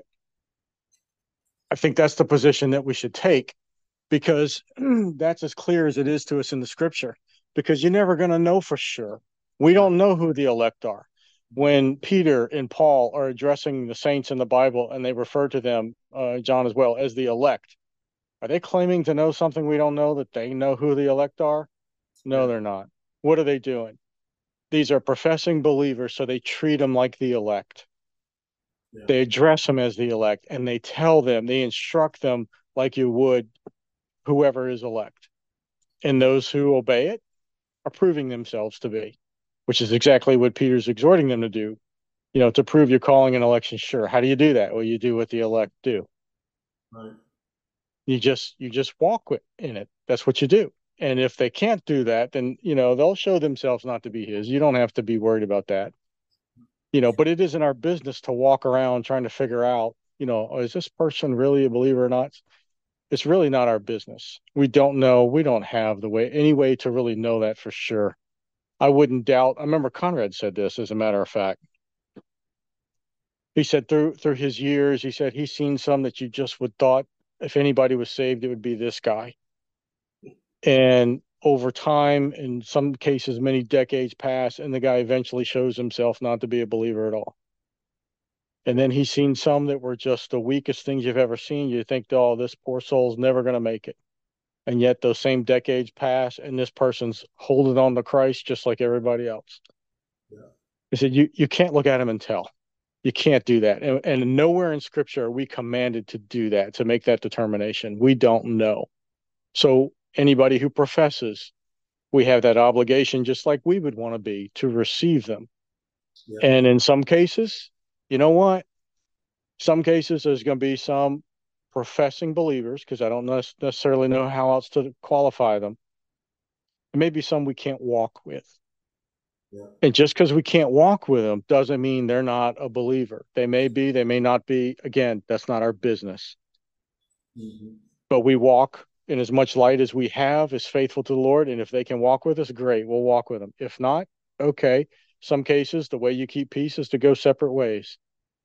J: I think that's the position that we should take, because that's as clear as it is to us in the scripture, because you're never going to know for sure. We don't know who the elect are. When Peter and Paul are addressing the saints in the Bible and they refer to them, uh, John as well, as the elect, are they claiming to know something we don't know, that they know who the elect are? No, yeah. They're not. What are they doing? These are professing believers, so they treat them like the elect. Yeah. They address them as the elect, and they tell them, they instruct them like you would whoever is elect. And those who obey it are proving themselves to be, which is exactly what Peter's exhorting them to do. You know, to prove your calling and election sure. How do you do that? Well, you do what the elect do.
K: Right.
J: You just you just walk with, in it. That's what you do. And if they can't do that, then, you know, they'll show themselves not to be his. You don't have to be worried about that. You know, but it isn't our business to walk around trying to figure out, you know, oh, is this person really a believer or not? It's really not our business. We don't know. We don't have the way, any way to really know that for sure. I wouldn't doubt. I remember Conrad said this, as a matter of fact. He said through through his years, he said he's seen some that you just would thought if anybody was saved, it would be this guy. And over time, in some cases, many decades pass, and the guy eventually shows himself not to be a believer at all. And then he's seen some that were just the weakest things you've ever seen. You think, oh, this poor soul's never going to make it. And yet those same decades pass, and this person's holding on to Christ just like everybody else. Yeah. He said, you, you can't look at him and tell. You can't do that. And, and nowhere in Scripture are we commanded to do that, to make that determination. We don't know. So anybody who professes, we have that obligation, just like we would want to be, to receive them. Yeah. And in some cases, you know what? Some cases there's going to be some professing believers, because I don't necessarily know how else to qualify them. And maybe some we can't walk with. Yeah. And just because we can't walk with them doesn't mean they're not a believer. They may be, they may not be. Again, that's not our business. Mm-hmm. But we walk in as much light as we have, as faithful to the Lord. And if they can walk with us, great, we'll walk with them. If not, okay. Some cases, the way you keep peace is to go separate ways.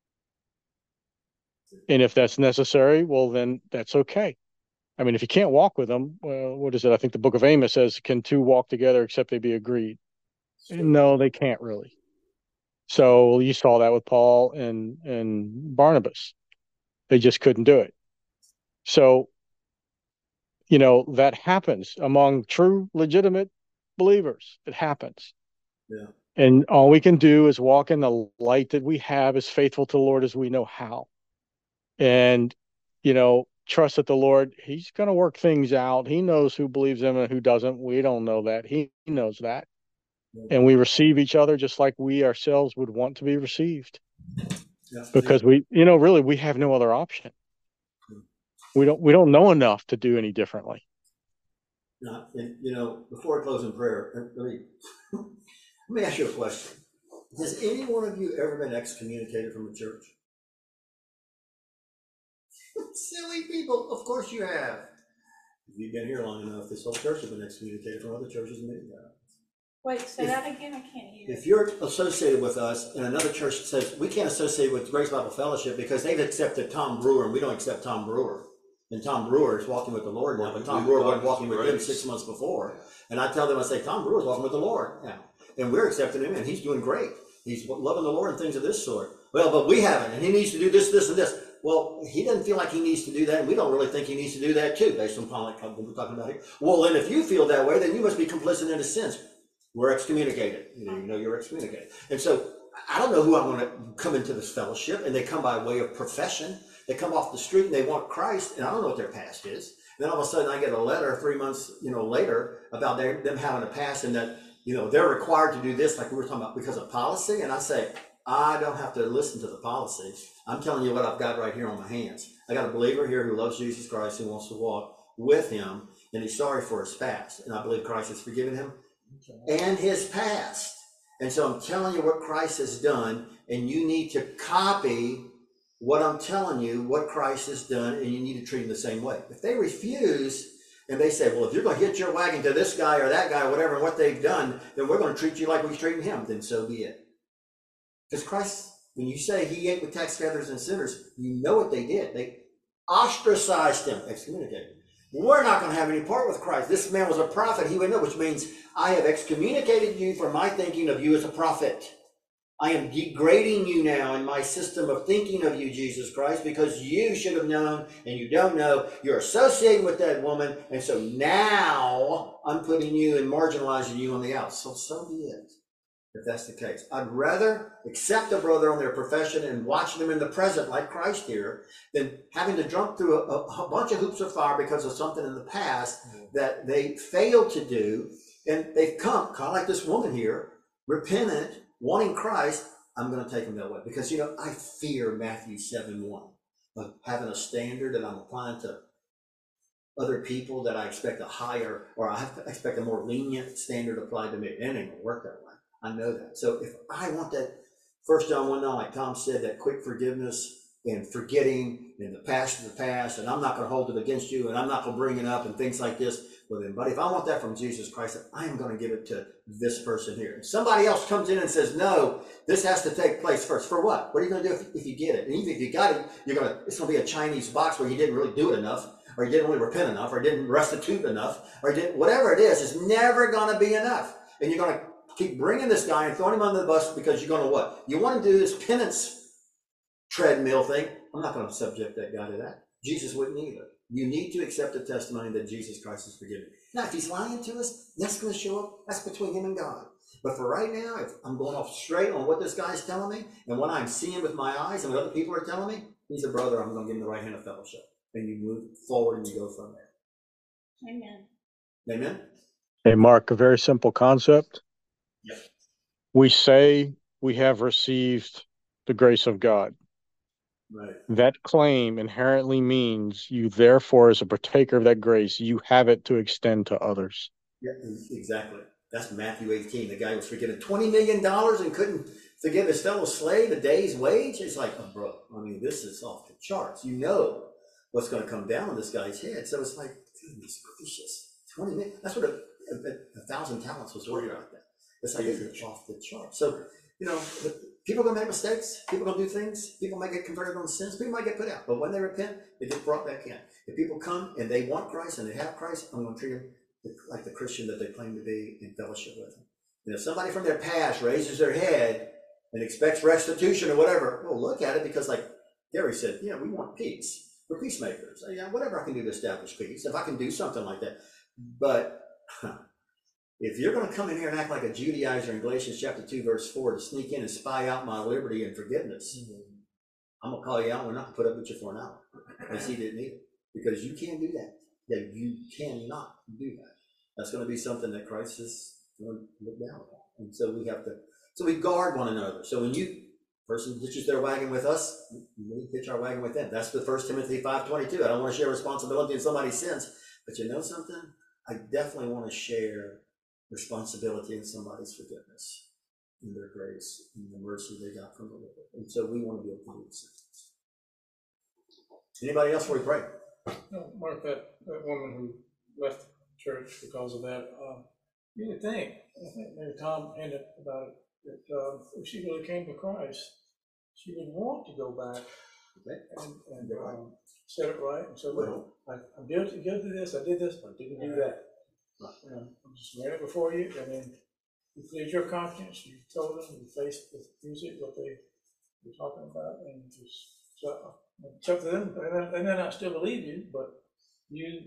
J: And if that's necessary, well, then that's okay. I mean, if you can't walk with them, well, what is it? I think the book of Amos says, can two walk together except they be agreed? Sure. No, they can't really. So you saw that with Paul and, and Barnabas. They just couldn't do it. So, you know, that happens among true, legitimate believers. It happens.
K: Yeah.
J: And all we can do is walk in the light that we have, as faithful to the Lord as we know how. And, you know, trust that the Lord, he's going to work things out. He knows who believes him and who doesn't. We don't know that. He knows that. And we receive each other just like we ourselves would want to be received.
K: Yeah.
J: Because we, you know, really, we have no other option. We don't, we don't know enough to do any differently.
K: Now, and, you know, before I close in prayer, let me, let me ask you a question. Has any one of you ever been excommunicated from a church? Silly people, of course you have. If you've been here long enough, this whole church has been excommunicated from other churches and many times.
F: Wait, say
K: If-
F: that again, I can't hear.
K: If you're associated with us and another church says, we can't associate with Grace Bible Fellowship because they've accepted Tom Brewer and we don't accept Tom Brewer. And Tom Brewer is walking with the Lord now, but Tom Brewer wasn't walking with them six months before. And I tell them, I say, Tom Brewer's walking with the Lord now. And we're accepting him and he's doing great. He's loving the Lord and things of this sort. Well, but we haven't, and he needs to do this, this, and this. Well, he doesn't feel like he needs to do that, and we don't really think he needs to do that too, based on what we're talking about here. Well, then if you feel that way, then you must be complicit in his sins. We're excommunicated. You know, you know you're excommunicated. And so I don't know who I'm going to come into this fellowship, and they come by way of profession. They come off the street and they want Christ, and I don't know what their past is. And then all of a sudden I get a letter three months, you know, later about their, them having a past and that, you know, they're required to do this, like we were talking about, because of policy. And I say, I don't have to listen to the policy. I'm telling you what I've got right here on my hands. I got a believer here who loves Jesus Christ, who wants to walk with him, and he's sorry for his past. And I believe Christ has forgiven him and his past. And so I'm telling you what Christ has done, and you need to copy what I'm telling you, what Christ has done, and you need to treat him the same way. If they refuse and they say, well, if you're going to hitch your wagon to this guy or that guy or whatever, and what they've done, then we're going to treat you like we're treating him, then so be it. Because Christ, when you say he ate with tax gatherers and sinners, you know what they did. They ostracized him, excommunicated him. We're not going to have any part with Christ. This man was a prophet, he would know, which means I have excommunicated you from my thinking of you as a prophet. I am degrading you now in my system of thinking of you, Jesus Christ, because you should have known and you don't know. You're associating with that woman, and so now I'm putting you and marginalizing you on the out. So, so be it, if that's the case. I'd rather accept a brother on their profession and watch them in the present, like Christ here, than having to jump through a, a bunch of hoops of fire because of something in the past that they failed to do. And they've come, kind of like this woman here, repentant, wanting Christ. I'm going to take them that way because, you know, I fear Matthew seven one, of having a standard that I'm applying to other people that I expect a higher, or I have to expect a more lenient standard applied to me. It ain't going to work that way. I know that. So if I want that First John one nine, like Tom said, that quick forgiveness and forgetting and the past is the past, and I'm not going to hold it against you, and I'm not going to bring it up and things like this. Well then, but if I want that from Jesus Christ, I am going to give it to this person here. If somebody else comes in and says, no, this has to take place first. For what? What are you going to do if, if you get it? And even if you got it, you're going to, it's going to be a Chinese box where you didn't really do it enough, or you didn't really repent enough, or didn't restitute enough, or didn't, whatever it is, it's never going to be enough. And you're going to keep bringing this guy and throwing him under the bus because you're going to what? You want to do this penance treadmill thing. I'm not going to subject that guy to that. Jesus wouldn't either. You need to accept the testimony that Jesus Christ is forgiven. Now, if he's lying to us, that's going to show up. That's between him and God. But for right now, if I'm going off straight on what this guy's telling me and what I'm seeing with my eyes and what other people are telling me, he's a brother. I'm going to give him the right hand of fellowship. And you move forward and you go from there.
F: Amen.
K: Amen?
J: Hey, Mark, a very simple concept.
K: Yep.
J: We say we have received the grace of God.
K: Right.
J: That claim inherently means you, therefore, as a partaker of that grace, you have it to extend to others.
K: Yeah, exactly. That's Matthew eighteen. The guy was forgiven twenty million dollars and couldn't forgive his fellow slave a day's wage. It's like, oh, bro, I mean, this is off the charts. You know what's going to come down on this guy's head. So it's like, goodness gracious, twenty million. That's what a, a, a thousand talents was worth like that. It's like it's off the charts. So, you know, people are going to make mistakes. People are going to do things. People might get converted on sins. People might get put out. But when they repent, they get brought back in. If people come and they want Christ and they have Christ, I'm going to treat them like the Christian that they claim to be in fellowship with them. And if somebody from their past raises their head and expects restitution or whatever, well, look at it because, like Gary said, yeah, we want peace. We're peacemakers. Yeah, whatever I can do to establish peace, if I can do something like that. But if you're going to come in here and act like a Judaizer in Galatians chapter two, verse four, to sneak in and spy out my liberty and forgiveness, mm-hmm. I'm going to call you out. We're not going to put up with you for an hour. Because he didn't either. Because you can't do that. Yeah, you cannot do that. That's going to be something that Christ is going to look down upon. And so we have to, so we guard one another. So when you, person hitches their wagon with us, we hitch our wagon with them. That's the First Timothy five twenty-two. I don't want to share responsibility in somebody's sins. But you know something? I definitely want to share responsibility in somebody's forgiveness, in their grace, and the mercy they got from the Lord. And so we want to be able to do the same. Anybody else before we pray?
L: No, Mark, that, that woman who left church because of that, uh, you would think, I think maybe Tom hinted about it, that uh, if she really came to Christ, she would want to go back okay. and, and um, set it right and say, well, I, I'm guilty, guilty of this, I did this, but I didn't do that. Right. You know, I'm just laying it before you, and then you plead your conscience, you told them, you faced with music, what they were talking about, and just, so, it's up to them, and then I still believe you, but you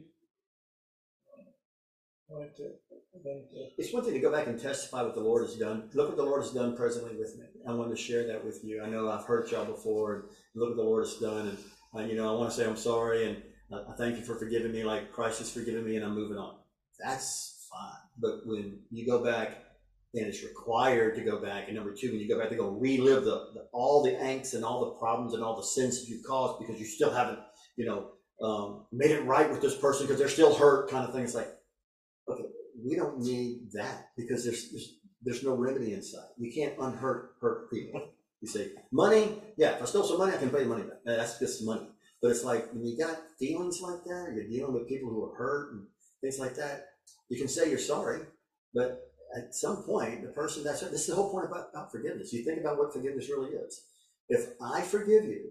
L: want to, to.
K: It's one thing to go back and testify what the Lord has done. Look what the Lord has done presently with me. I want to share that with you. I know I've hurt y'all before, and look what the Lord has done. And, uh, you know, I want to say I'm sorry, and uh, I thank you for forgiving me like Christ has forgiven me, and I'm moving on. That's fine. But when you go back, and it's required to go back. And number two, when you go back to go relive the, the all the angst and all the problems and all the sins that you've caused because you still haven't, you know, um, made it right with this person because they're still hurt, kind of thing. It's like, okay, we don't need that because there's there's, there's no remedy inside. You can't unhurt hurt people. You say money, yeah. If I stole some money, I can pay the money back. That's just money. But it's like when you got feelings like that, you're dealing with people who are hurt and things like that. You can say you're sorry, but at some point, the person that's, this is the whole point about, about forgiveness. You think about what forgiveness really is. If I forgive you,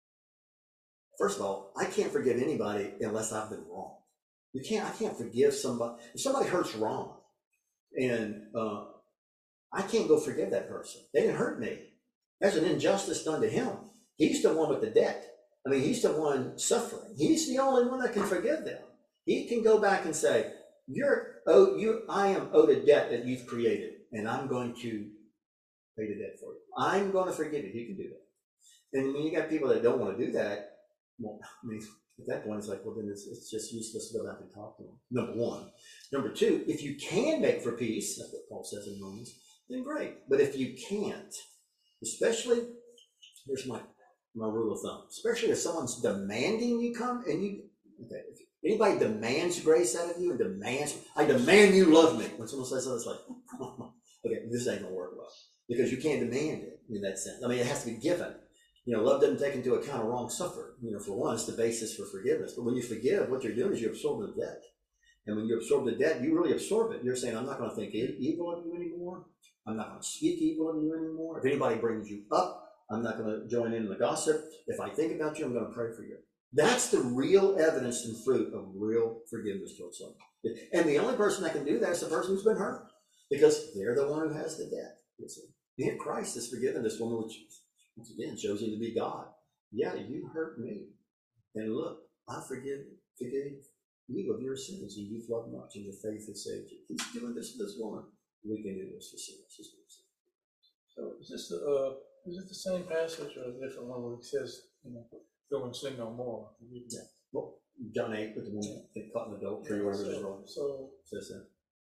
K: first of all, I can't forgive anybody unless I've been wrong. You can't, I can't forgive somebody. If somebody hurts wrong, and uh, I can't go forgive that person. They didn't hurt me. There's an injustice done to him. He's the one with the debt. I mean, he's the one suffering. He's the only one that can forgive them. He can go back and say, You're oh you I am owed a debt that you've created, and I'm going to pay the debt for you. I'm going to forgive you. You can do that. And when you got people that don't want to do that, well, I mean, at that point, it's like, well, then it's, it's just useless to go back and talk to them. Number one. Number two, if you can make for peace, that's what Paul says in Romans, then great. But if you can't, especially, here's my my rule of thumb, especially if someone's demanding you come and you, okay, if anybody demands grace out of you and demands, I demand you love me. When someone says something, it's like, okay, this ain't gonna work well. Because you can't demand it in that sense. I mean, it has to be given. You know, love doesn't take into account a wrong suffered. You know, for one, it's the basis for forgiveness. But when you forgive, what you're doing is you absorb the debt. And when you absorb the debt, you really absorb it. You're saying, I'm not going to think evil of you anymore. I'm not going to speak evil of you anymore. If anybody brings you up, I'm not going to join in the gossip. If I think about you, I'm going to pray for you. That's the real evidence and fruit of real forgiveness towards someone. And the only person that can do that is the person who's been hurt, because they're the one who has the debt. And Christ has forgiven this woman, which once again shows him to be God. Yeah, you hurt me, and look, I forgive forgive you of your sins, and you've loved much, and your faith has saved you. He's doing this to this woman. We can do this for sinners.
L: So is this the uh, is it the same passage or a different one where it says, you know, go and sin no more?
K: Yeah. Well, John eight with the woman caught in adultery, whatever it is.
L: So, so
K: says that.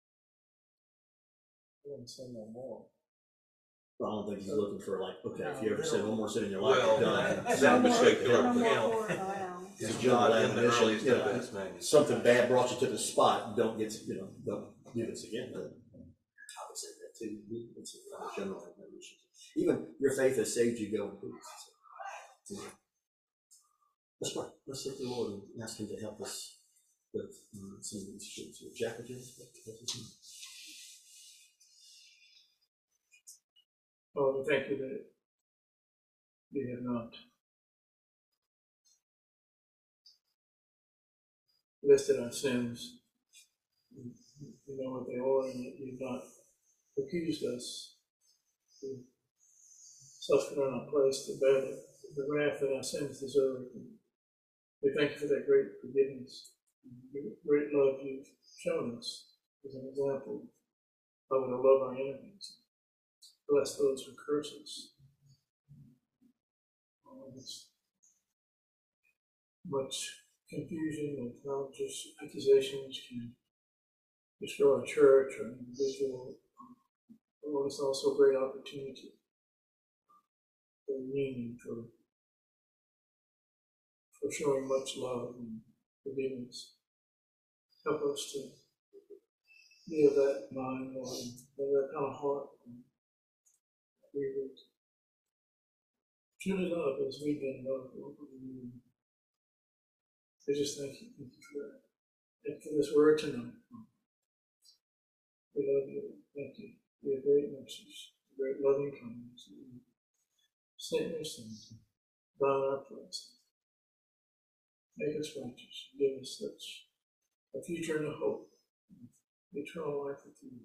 L: Go and sin no more.
K: Well, I don't think he's looking for, like, okay, if you ever sin one more sin in your life,
C: Well,
K: you're done.
C: that would shake your
I: No more
C: account.
I: for it, wow.
K: It's
C: It's
K: John
C: not in the
K: eleven,
C: earliest
K: you know,
C: evidence manuscript.
K: something bad brought you to the spot, don't get, you know, don't do this again. But I would say that too. It's a general admonition. Even your faith has saved you, go in peace. So, let's pray. Let's seek the Lord and ask him to help us with um, some of these things. Jack, would you ask what-
L: Oh, thank you that you have not listed our sins. You you know what they are, and yet you've not accused us. You suffered in our place to bear the the wrath that our sins deserve. We thank you for that great forgiveness, the great love you've shown us as an example of to love our enemies, bless those who curse us. Oh, there's much confusion and just accusations can destroy a church or an individual. Oh, it's also a great opportunity for union, for for showing much love and forgiveness. Help us to be of that mind, Lord, and of that kind of heart. And we would truly love as we've been loved, Lord. I just thank you, thank you for that. Thank you for this word tonight. We love you. Thank you for your great mercies, great loving kindness. Save your sins, bow our place. Make us righteous. Give us such a future and a hope. Eternal life with you.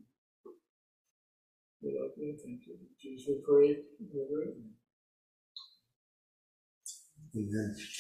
L: We love you and thank you. Jesus, we pray in your great name.
E: Amen.